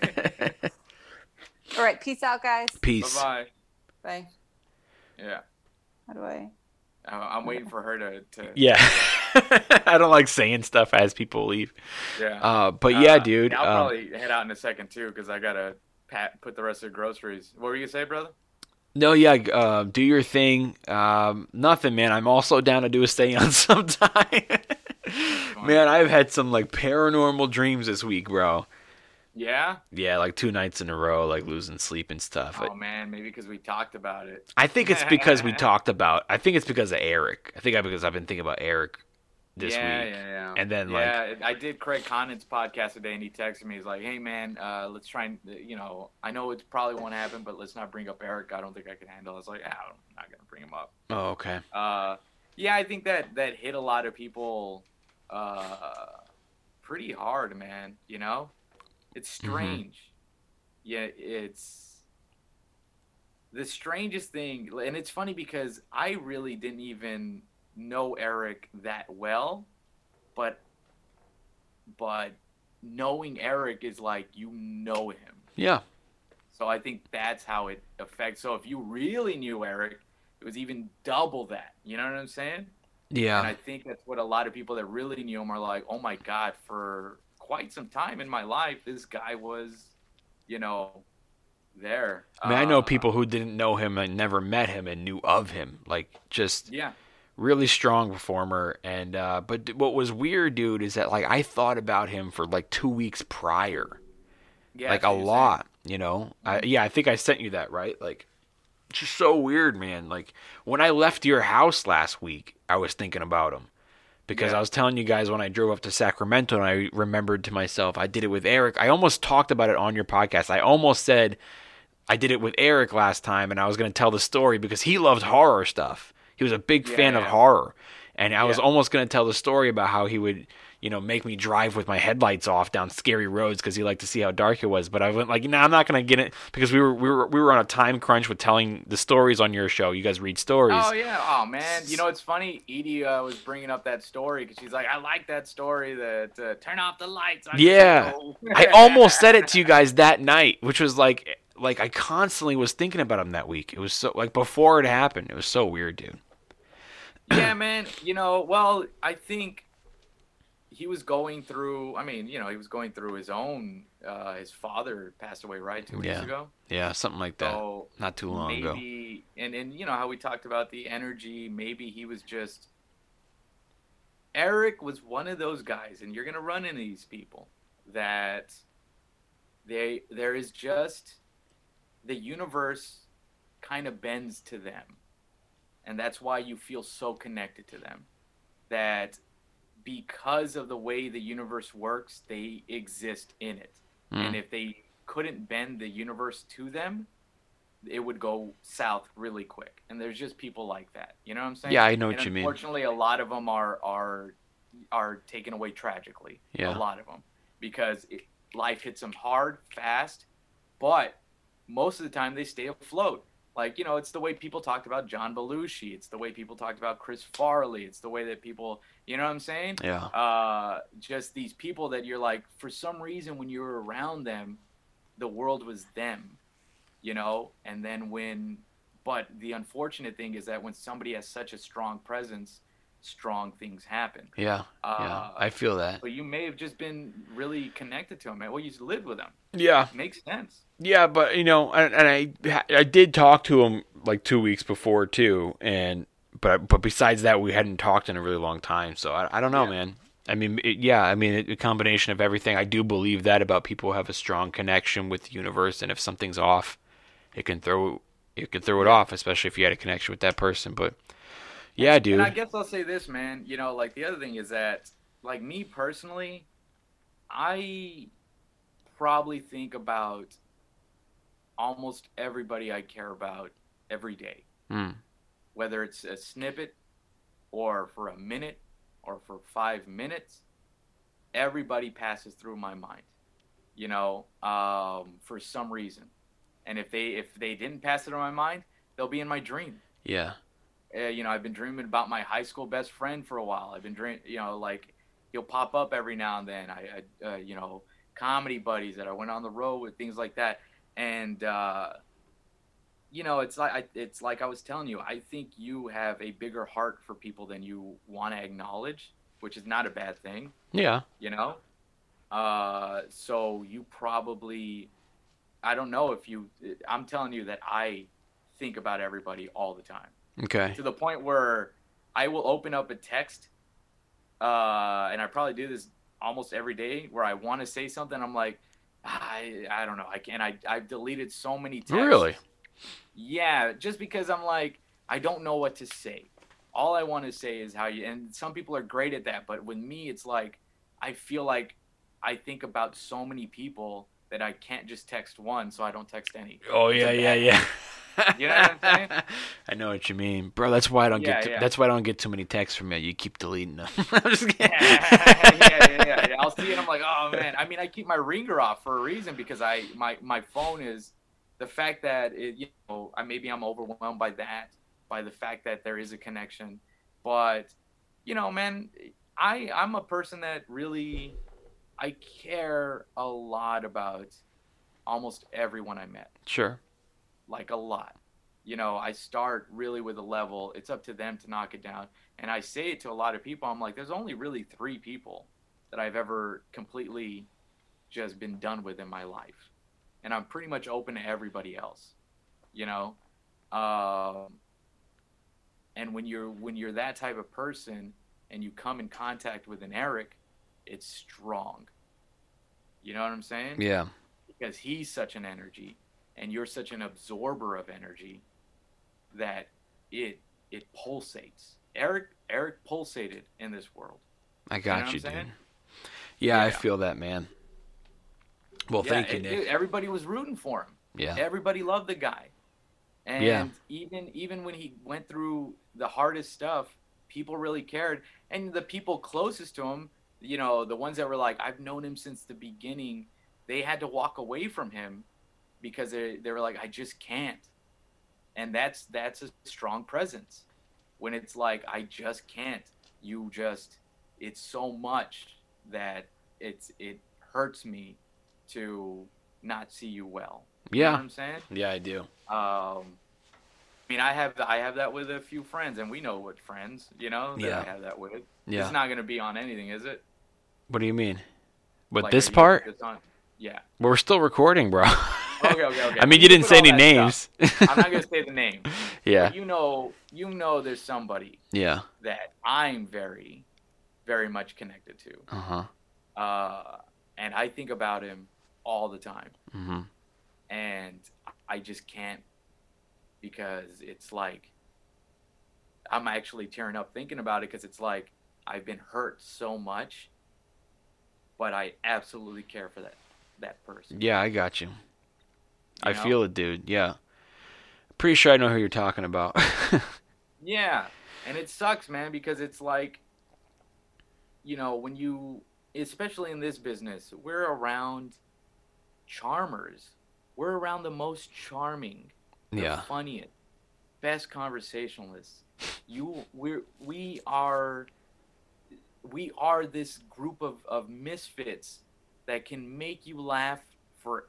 right. Peace out, guys. Peace. Bye Bye. bye. Yeah, How do I? I- I'm waiting for her to. to Yeah. I don't like saying stuff as people leave. Yeah. Uh, but yeah, Uh, dude. I'll um, probably head out in a second too because I gotta pat, put the rest of the groceries. What were you gonna say, brother? No, yeah, uh, do your thing. Um, nothing, man. I'm also down to do a seance sometime. Man, I've had some like paranormal dreams this week, bro. Yeah. Yeah, like two nights in a row, like losing sleep and stuff. Oh man, maybe because we talked about it. I think it's because we talked about. I think it's because of Eric. I think I because I've been thinking about Eric this yeah, week. Yeah, yeah, And then, yeah, I did Craig Condon's podcast today, and he texted me. He's like, "Hey, man, uh, let's try and you know, I know it probably won't happen, but let's not bring up Eric. I don't think I can handle." it. I was like, ah, "I'm not gonna bring him up." Oh, okay. Uh, yeah, I think that that hit a lot of people uh, pretty hard, man. You know, it's strange. Yeah, it's the strangest thing, and it's funny because I really didn't even know Eric that well, but but knowing Eric is like you know him. Yeah. So I think that's how it affects. So if you really knew Eric, it was even double that. You know what I'm saying? Yeah. And I think that's what a lot of people that really knew him are like, oh my God, for quite some time in my life, this guy was, you know, there. I mean, I know Uh, people who didn't know him and never met him and knew of him. Like, just Yeah. really strong performer. And uh, but what was weird, dude, is that like I thought about him for like two weeks prior, Yeah. like that's a what you're lot. You know, I, yeah, I think I sent you that, right? Like, just so weird, man. Like, when I left your house last week, I was thinking about him. Because Yeah. I was telling you guys when I drove up to Sacramento, and I remembered to myself, I did it with Eric. I almost talked about it on your podcast. I almost said I did it with Eric last time, and I was going to tell the story because he loved horror stuff. He was a big Yeah, fan of yeah. horror. And I was Yeah. almost going to tell the story about how he would, you know, make me drive with my headlights off down scary roads because he liked to see how dark it was. But I went like, no, nah, I'm not going to get it because we were we were we were on a time crunch with telling the stories on your show. You guys read stories. Oh yeah, oh man. You know it's funny. Edie uh, was bringing up that story because she's like, I like that story. That uh, turn off the lights. I'm Yeah, so- I almost said it to you guys that night, which was like, like I constantly was thinking about him that week. It was so like before it happened. It was so weird, dude. Yeah, man. You know, well, I think he was going through. I mean, you know, he was going through his own. Uh, his father passed away, right, two weeks Yeah. ago. Yeah, something like that. So Not too long ago. maybe, and and you know how we talked about the energy. Maybe he was just. Eric was one of those guys, and you're gonna run into these people that they there is just the universe kind of bends to them, and that's why you feel so connected to them. That because of the way the universe works, they exist in it, Mm. and if they couldn't bend the universe to them, it would go south really quick. And there's just people like that. You know what I'm saying? Yeah, I know And what you mean. Unfortunately, a lot of them are are are taken away tragically. Yeah. A lot of them because it, life hits them hard, fast, but most of the time they stay afloat. Like, you know, it's the way people talked about John Belushi. It's the way people talked about Chris Farley. It's the way that people, you know what I'm saying? Yeah. Uh, just these people that you're like, for some reason, when you were around them, the world was them, you know? And then when, but the unfortunate thing is that when somebody has such a strong presence, strong things happen. Yeah. Uh, Yeah. I feel that. But you may have just been really connected to him, man. Well, you lived with him. Yeah. Makes sense. Yeah, but you know, and, and I I did talk to him like two weeks before too, and but but besides that, we hadn't talked in a really long time. So I I don't know, Yeah. man. I mean, it, yeah, I mean, it, a combination of everything. I do believe that about people who have a strong connection with the universe, and if something's off, it can throw it can throw it off, especially if you had a connection with that person. But yeah, dude. And I guess I'll say this, man. You know, like the other thing is that, like me personally, I probably think about almost everybody I care about every day. Mm. Whether it's a snippet or for a minute or for five minutes, everybody passes through my mind, you know, um, for some reason. And if they if they didn't pass it on my mind, they'll be in my dream. Yeah. Uh, you know, I've been dreaming about my high school best friend for a while. I've been dreaming, you know, like he'll pop up every now and then. I, I uh, you know, comedy buddies that I went on the road with, things like that. And, uh, you know, it's like I, it's like I was telling you. I think you have a bigger heart for people than you want to acknowledge, which is not a bad thing. Yeah. You know, uh, so you probably, I don't know if you. I'm telling you that I think about everybody all the time, Okay. to the point where I will open up a text, uh, and I probably do this almost every day, where I want to say something. I'm like, I I don't know. I can't. I I've deleted so many texts. Really? Yeah, just because I'm like, I don't know what to say. All I want to say is how you, and some people are great at that, but with me, it's like, I feel like I think about so many people that I can't just text one, so I don't text any. Oh It's yeah, a yeah, bad- yeah. You know what I'm saying? I know what you mean, bro. That's why I don't Yeah, get. To, yeah. That's why I don't get too many texts from you. You keep deleting them. I'm just kidding. yeah, yeah, yeah, yeah. I'll see it. I'm like, oh man. I mean, I keep my ringer off for a reason, because I my my phone is the fact that it, you know, I maybe I'm overwhelmed by that, by the fact that there is a connection, but you know, man, I I'm a person that really I care a lot about almost everyone I met. Sure. Like a lot. You know, I start really with a level. It's up to them to knock it down. And I say it to a lot of people. I'm like, there's only really three people that I've ever completely just been done with in my life. And I'm pretty much open to everybody else, you know? Um, and when you're when you're that type of person and you come in contact with an Eric, it's strong. You know what I'm saying? Yeah. Because he's such an energy and you're such an absorber of energy that it it pulsates. Eric Eric pulsated in this world. I got know you, what I'm dude. saying? Yeah, I Yeah. feel that, man. Well, Yeah, thank you, it- Nick. it- everybody was rooting for him. Yeah. Everybody loved the guy. And Yeah. even even when he went through the hardest stuff, people really cared. And the people closest to him, you know, the ones that were like, I've known him since the beginning, they had to walk away from him because they they were like, I just can't. And that's that's a strong presence. When it's like, I just can't. You just, it's so much that it's it hurts me to not see you well. You know Yeah. what I'm saying? Yeah, I do. Um, I mean, I have I have that with a few friends, and we know what friends, you know, that Yeah. I have that with. Yeah. It's not going to be on anything, is it? What do you mean? With Like, this are you part? just on- yeah. We're still recording, bro. Okay, okay, okay. I mean, We you can didn't put say all any that names. stuff. I'm not going to say the name. Yeah. But you know, you know, there's somebody Yeah. that I'm very, very much connected to, Uh-huh. uh, and I think about him all the time. Mm-hmm. And I just can't, because it's like I'm actually tearing up thinking about it, because it's like I've been hurt so much, but I absolutely care for that that person. Yeah, I got you. I know? feel it, dude. Yeah. Pretty sure I know who you're talking about. Yeah, and it sucks, man, because it's like, you know, when you, especially in this business, we're around charmers. We're around the most charming, the Yeah. funniest, best conversationalists. You, we're, we are, we are this group of, of misfits that can make you laugh for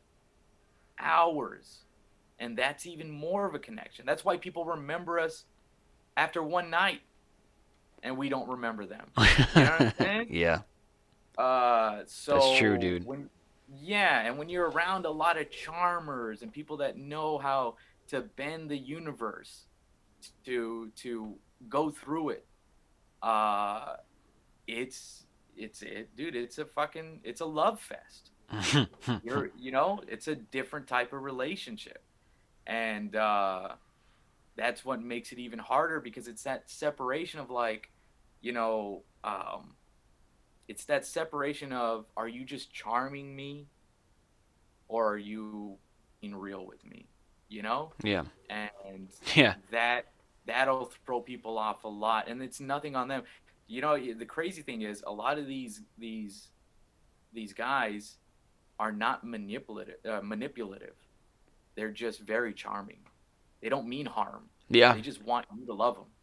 hours. And that's even more of a connection. That's why people remember us after one night and we don't remember them. You know what I'm saying? Yeah. Uh, so That's true, dude. When, yeah, and when you're around a lot of charmers and people that know how to bend the universe to to go through it, uh, it's it's it, dude. It's a fucking it's a love fest. You're you know, it's a different type of relationship, and uh, that's what makes it even harder, because it's that separation of, like, you know. Um, It's that separation of, are you just charming me, or are you being real with me? You know? Yeah. And Yeah. that that'll throw people off a lot, and it's nothing on them. You know, the crazy thing is, a lot of these these these guys are not manipulative. Uh, manipulative. They're just very charming. They don't mean harm. Yeah. They just want you to love them.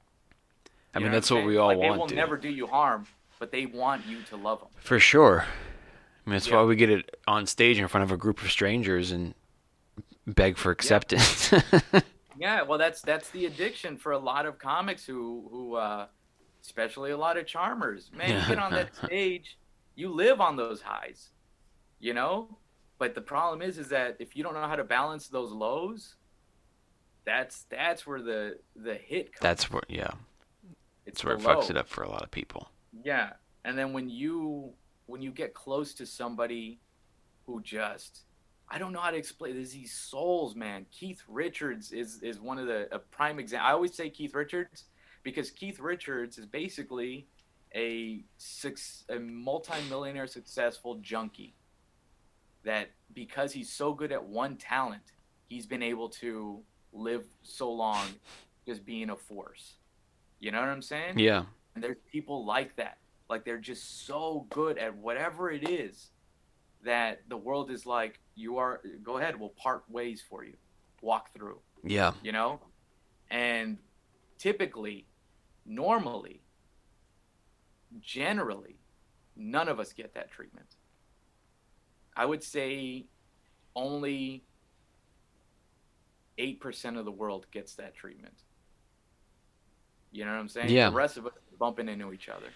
I You mean, know that's I'm what we saying? all like, want, They will dude. never do you harm, but they want you to love them. For sure. I mean, that's Yeah. why we get it on stage in front of a group of strangers and beg for acceptance. Yeah, well, that's that's the addiction for a lot of comics who who, uh, especially a lot of charmers. Man, you get on that stage, you live on those highs, you know. But the problem is, is that if you don't know how to balance those lows, that's that's where the the hit comes. That's where, yeah. It's That's where the it fucks low. it up for a lot of people. Yeah, and then when you when you get close to somebody who just, I don't know how to explain. There's these souls, man. Keith Richards is is one of the a prime example. I always say Keith Richards because Keith Richards is basically a six a multi-millionaire successful junkie that, because he's so good at one talent, he's been able to live so long just being a force. You know what I'm saying? Yeah. And there's people like that. Like, they're just so good at whatever it is that the world is like, you are, go ahead, we'll part ways for you. Walk through, Yeah. you know? And typically, normally, generally, none of us get that treatment. I would say only eight percent of the world gets that treatment. You know what I'm saying? Yeah. The rest of us are bumping into each other.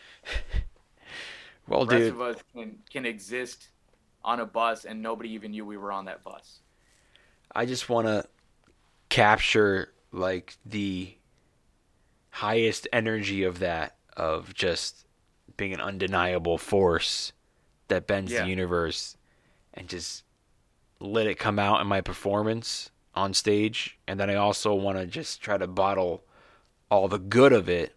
Well, The rest dude. of us can, can exist on a bus and nobody even knew we were on that bus. I just want to capture like the highest energy of that, of just being an undeniable force that bends Yeah. the universe, and just let it come out in my performance on stage, and then I also want to just try to bottle all the good of it,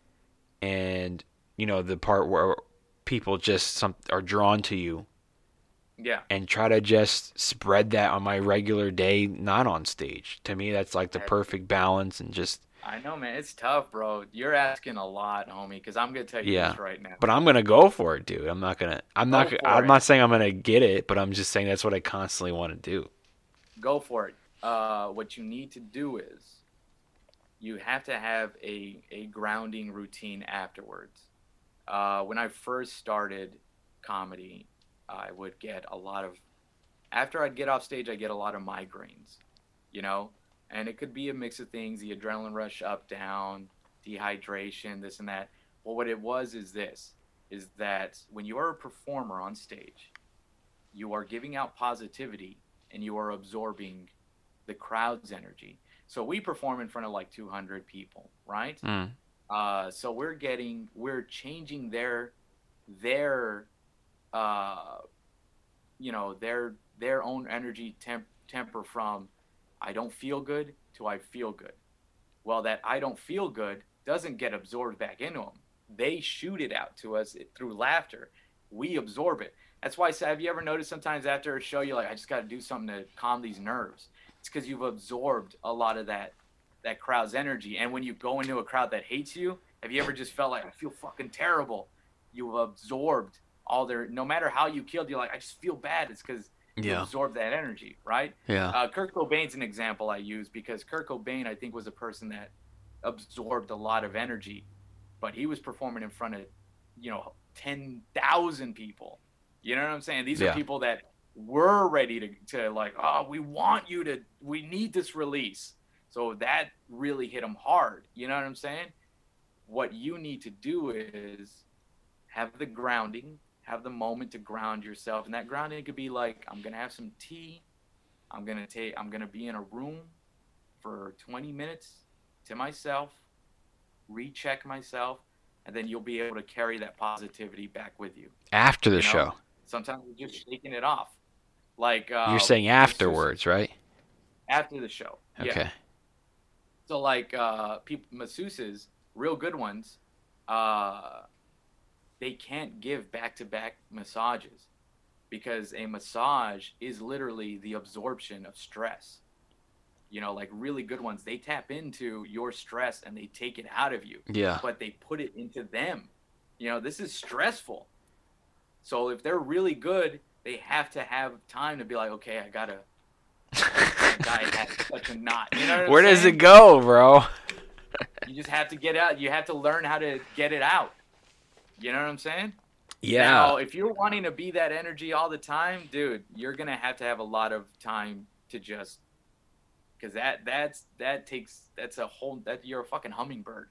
and you know the part where people just some are drawn to you. Yeah. And try to just spread that on my regular day, not on stage. To me, that's like the perfect balance, and just. I know, man. It's tough, bro. You're asking a lot, homie, because I'm gonna tell you Yeah. this right now. But I'm gonna go for it, dude. I'm not gonna. I'm Go not. for I'm it. not saying I'm gonna get it, but I'm just saying that's what I constantly want to do. Go for it. Uh, what you need to do is, you have to have a a grounding routine afterwards. Uh, when I first started comedy, I would get a lot of, after I'd get off stage, I'd get a lot of migraines, you know, and it could be a mix of things, the adrenaline rush up, down, dehydration, this and that. Well, what it was is this, is that when you are a performer on stage, you are giving out positivity and you are absorbing the crowd's energy. So we perform in front of like two hundred people, right? Mm. Uh, so we're getting, we're changing their, their, uh, you know, their their own energy temp, temper from I don't feel good to I feel good. Well, that I don't feel good doesn't get absorbed back into them. They shoot it out to us through laughter. We absorb it. That's why, have you ever noticed sometimes after a show, you're like, I just got to do something to calm these nerves. It's because you've absorbed a lot of that that crowd's energy. And when you go into a crowd that hates you, have you ever just felt like, I feel fucking terrible? You've absorbed all their, no matter how you killed, you're like, I just feel bad. It's because you Yeah. absorb that energy, right? Yeah. Uh, Kurt Cobain's an example I use because Kurt Cobain, I think, was a person that absorbed a lot of energy, but he was performing in front of, you know, ten thousand people. You know what I'm saying? These Yeah. are people that were ready to, to like, oh, we want you to, we need this release. So that really hit him hard. You know what I'm saying? What you need to do is have the grounding, have the moment to ground yourself. And that grounding could be like, I'm going to have some tea. I'm going to take, I'm going to be in a room for twenty minutes to myself, recheck myself, and then you'll be able to carry that positivity back with you. After the You know? show. Sometimes you're just shaking it off. Like uh, You're saying afterwards, right? after the show. Yeah. Okay. So like uh, people, masseuses, real good ones, uh, they can't give back-to-back massages because a massage is literally the absorption of stress. You know, like really good ones, they tap into your stress and they take it out of you, Yeah. but they put it into them. You know, this is stressful. So if they're really good, they have to have time to be like, okay, I gotta. That guy has such a knot. You know what I'm Where does saying? it go, bro? You just have to get out. You have to learn how to get it out. You know what I'm saying? Yeah. Now, if you're wanting to be that energy all the time, dude, you're gonna have to have a lot of time to just, because that that's that takes that's a whole that you're a fucking hummingbird.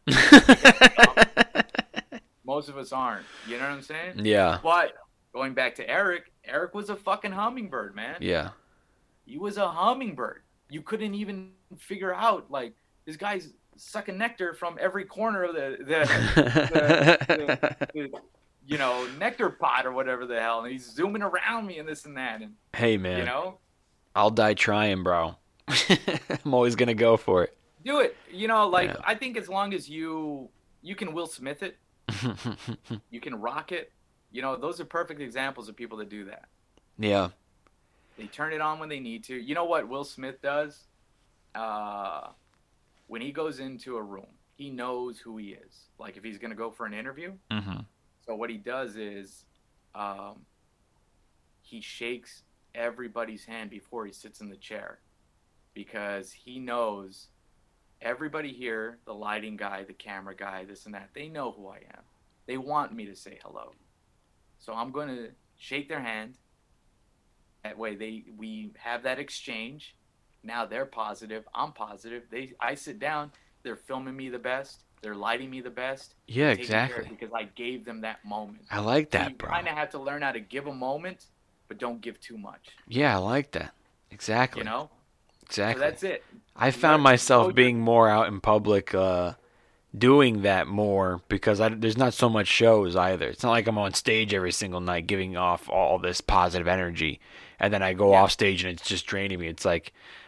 Most of us aren't. You know what I'm saying? Yeah. But going back to Eric, Eric was a fucking hummingbird, man. Yeah. He was a hummingbird. You couldn't even figure out, like, this guy's sucking nectar from every corner of the, the, the, the, the you know, nectar pot or whatever the hell. And he's zooming around me and this and that. And, Hey, man. you know, I'll die trying, bro. I'm always going to go for it. do it. You know, like, Yeah. I think as long as you, you can Will Smith it, you can rock it. You know, those are perfect examples of people that do that. Yeah. They turn it on when they need to. You know what Will Smith does? Uh, when he goes into a room, he knows who he is. Like if he's going to go for an interview. Mm-hmm. So what he does is um, he shakes everybody's hand before he sits in the chair because he knows everybody here, the lighting guy, the camera guy, this and that, they know who I am. They want me to say hello. So I'm going to shake their hand. That way they we have that exchange. Now they're positive. I'm positive. They I sit down. They're filming me the best. They're lighting me the best. Yeah, taking care of exactly. it because I gave them that moment. I like So that, you bro. kind of have to learn how to give a moment, but don't give too much. Yeah, I like that. Exactly. You know? Exactly. So that's it. I You found gotta myself know your- being more out in public, uh, doing that more because I, there's not so much shows either. It's not like I'm on stage every single night giving off all this positive energy, and then I go Yeah. off stage and it's just draining me. It's like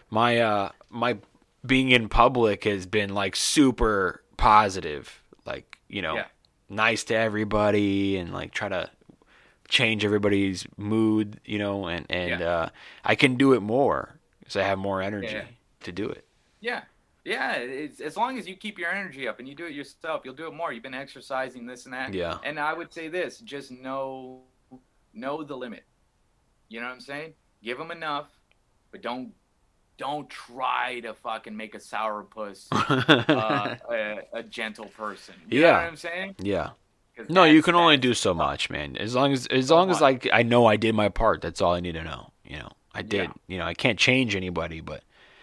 my uh my being in public has been like super positive, like, you know, Yeah. nice to everybody and like try to change everybody's mood, you know, and and Yeah. uh I can do it more because I have more energy Yeah. to do it. Yeah. Yeah, it's, as long as you keep your energy up and you do it yourself, you'll do it more. You've been exercising this and that. Yeah. And I would say this, just know know the limit. You know what I'm saying? Give them enough, but don't don't try to fucking make a sourpuss uh, a, a gentle person. You Yeah. know what I'm saying? Yeah. 'Cause No, you that's- can only that's do so tough. much, man. As long as as So long as much. like I know I did my part, that's all I need to know. You know, I did. Yeah. You know, I can't change anybody, but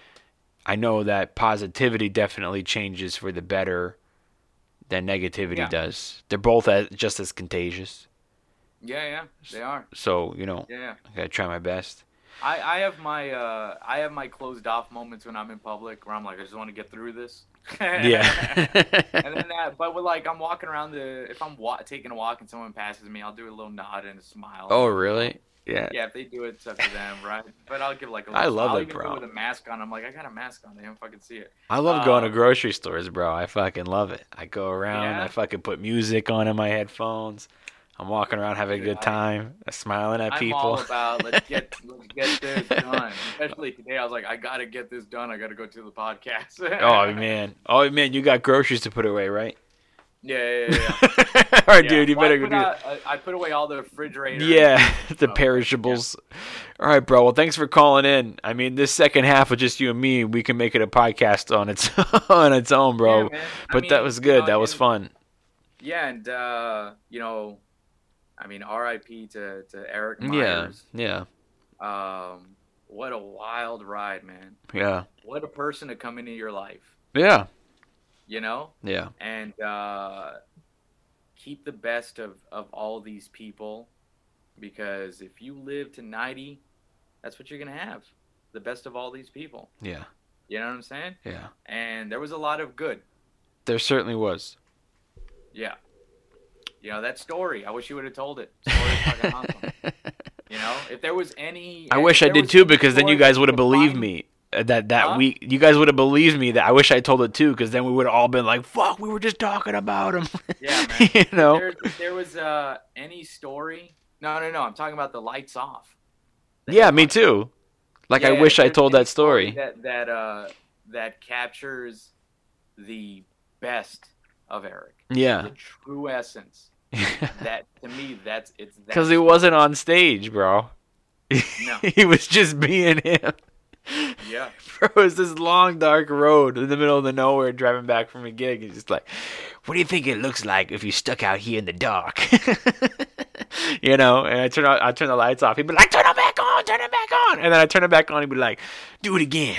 I know that positivity definitely changes for the better than negativity Yeah. does. They're both as, just as contagious. Yeah, yeah, they are. So, you know, Yeah, yeah. I gotta try my best. I, I have my uh, I have my closed off moments when I'm in public where I'm like, I just want to get through this. Yeah. And then that, but with like I'm walking around the, if I'm wa- taking a walk and someone passes me, I'll do a little nod and a smile. Oh, really? Yeah. Yeah, if they do it, it's up to them, right? But I'll give like a I little love I'll it, even bro. do it with a mask on. I'm like, I got a mask on. They don't fucking see it. I love going to Uh, grocery stores, bro. I fucking love it. I go around, Yeah? I fucking put music on in my headphones. I'm walking around having a Dude, good I- time, smiling at I'm people. all about let's get let's get this done. Especially today, I was like, I gotta get this done. I gotta go to the podcast. Oh man, oh man, you got groceries to put away, right? Yeah, yeah, yeah. yeah. All right, Yeah. dude, you Well, better I go put do that. out- I I put away all the refrigerator. Yeah, the Oh, perishables. All right, bro. Well, thanks for calling in. I mean, this second half with just you and me, we can make it a podcast on its on its own, bro. Yeah, man. I but that mean, was you good. know, that was and- fun. Yeah, and uh, you know, I mean, R I P to to Eric Yeah, Myers. yeah, Um, what a wild ride, man. yeah, What a person to come into your life. yeah, You know, yeah, and uh, keep the best of of all these people, because if you live to ninety, that's what you're gonna have. The best of all these people. yeah, You know what I'm saying? yeah. And there was a lot of good. There certainly was. Yeah. You know, that story, I wish you would have told it. Story's fucking awesome. You know, if there was any... I if wish I there did was too, any because then you story guys would have to believed find- me uh, that that Huh? week. You guys would have believed me that I wish I told it too, because then we would have all been like, "Fuck, we were just talking about him." Yeah, man. you know. There, if there was uh, any story... No, no, no. I'm talking about the lights off. Yeah, me too. Like I Yeah, wish if I there's told any that story. That that uh that captures the best of Eric. Yeah. The true essence. That to me, that's it's that Because he wasn't on stage, bro. No. He was just being him. Yeah. Bro, it was this long, dark road in the middle of the nowhere driving back from a gig. He's just like, what do you think it looks like if you stuck out here in the dark? You know, and I turn out, I turn the lights off. He'd be like, turn it back on, turn it back on. And then I turn it back on. He'd be like, do it again.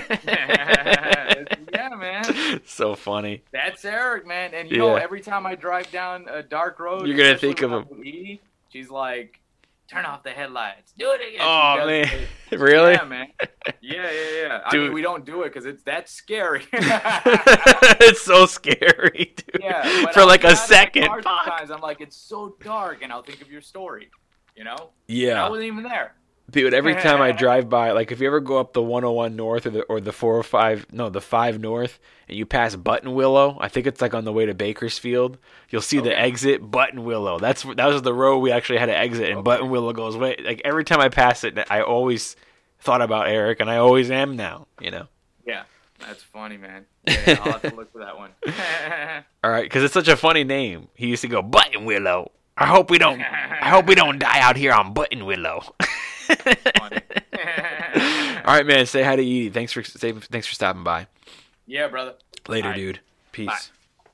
Yeah, man. So funny. That's Eric, man. And you know, Yeah. every time I drive down a dark road, You're gonna especially think of when him. I'm with Edie, she's like, turn off the headlights. Do it again. Oh, She does man. it. Really? Yeah, man. Yeah, yeah, yeah. I Dude. mean, we don't do it because it's that scary. It's so scary, dude. Yeah, but For I'll like get a out of the second. car Fuck. Sometimes I'm like, it's so dark, and I'll think of your story. You know? I Yeah. wasn't even there. Dude, every time I drive by, like if you ever go up the one oh one North or the or the four oh five, no, the five North, and you pass Button Willow, I think it's like on the way to Bakersfield, you'll see the Okay. exit Button Willow. That's that was the road we actually had to exit, and Okay. Button Willow goes way. Like every time I pass it, I always thought about Eric, and I always am now. You know. Yeah, that's funny, man. Yeah, I'll have to look for that one. All right, because it's such a funny name. He used to go Button Willow. I hope we don't. I hope we don't die out here on Button Willow. Funny. All right, man. Say hi to Edie. Thanks for say, thanks for stopping by. Yeah, brother. Later, All right. dude. Peace.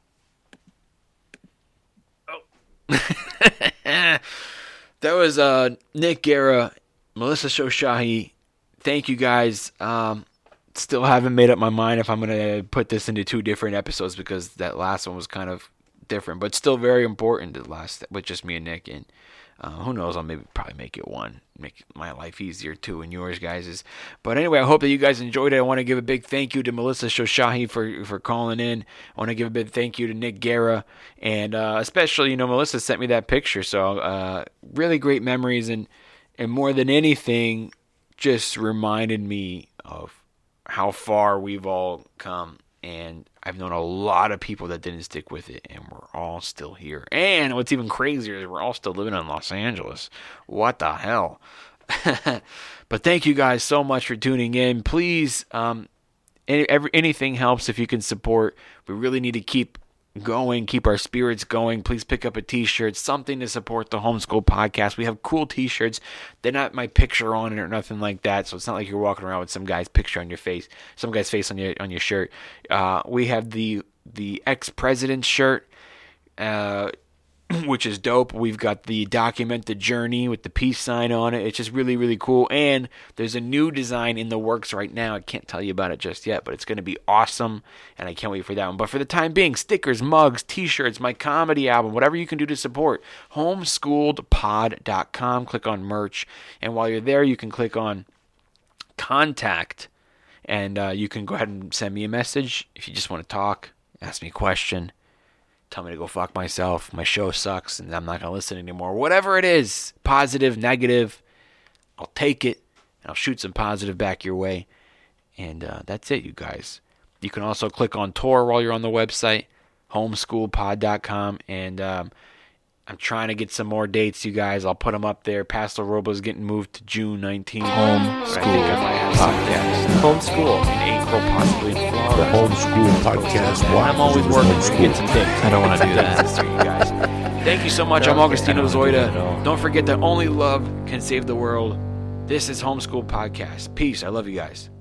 Bye. That was uh, Nick Guerra, Melissa Shoshahi. Thank you guys. Um, still haven't made up my mind if I'm gonna put this into two different episodes because that last one was kind of different, but still very important. The last with just me and Nick, and uh, who knows? I'll maybe probably make it one, make my life easier too, and yours guys's. But anyway, I hope that you guys enjoyed it. I want to give a big thank you to Melissa Shoshahi for for calling in. I want to give a big thank you to Nick Guerra, and uh, especially you know Melissa sent me that picture, so uh, really great memories, and and more than anything, just reminded me of how far we've all come. And I've known a lot of people that didn't stick with it, and we're all still here. And what's even crazier is we're all still living in Los Angeles. What the hell? But thank you guys so much for tuning in. Please, um, any, every, anything helps if you can support. We really need to keep going, keep our spirits going. Please pick up a t-shirt, something to support the Homeschool Podcast. We have cool t-shirts. They're not my picture on it or nothing like that, so it's not like you're walking around with some guy's picture on your face, some guy's face on your on your shirt. Uh, we have the the ex-president shirt, uh, which is dope. We've got the Document the Journey with the peace sign on it. It's just really, really cool. And there's a new design in the works right now. I can't tell you about it just yet, but it's going to be awesome, and I can't wait for that one. But for the time being, stickers, mugs, t-shirts, my comedy album, whatever you can do to support, homeschooled pod dot com. Click on merch. And while you're there, you can click on contact, and uh, you can go ahead and send me a message if you just want to talk, ask me a question, tell me to go fuck myself, my show sucks, and I'm not going to listen anymore. Whatever it is, positive, negative, I'll take it, and I'll shoot some positive back your way. And uh, that's it, you guys. You can also click on tour while you're on the website, homeschool pod dot com, and um, I'm trying to get some more dates, you guys. I'll put them up there. Paso Robles getting moved to June nineteenth. Homeschool I think I might have Podcast. Homeschool. in April, possibly in The Florida. Homeschool Podcast. Why? I'm always Because it working was to get homeschooled. some dates. I don't want to do that. That's for you guys. Thank you so much. I'm No, Augustino I don't wanna do that at Zoida. all. Don't forget that only love can save the world. This is Homeschool Podcast. Peace. I love you guys.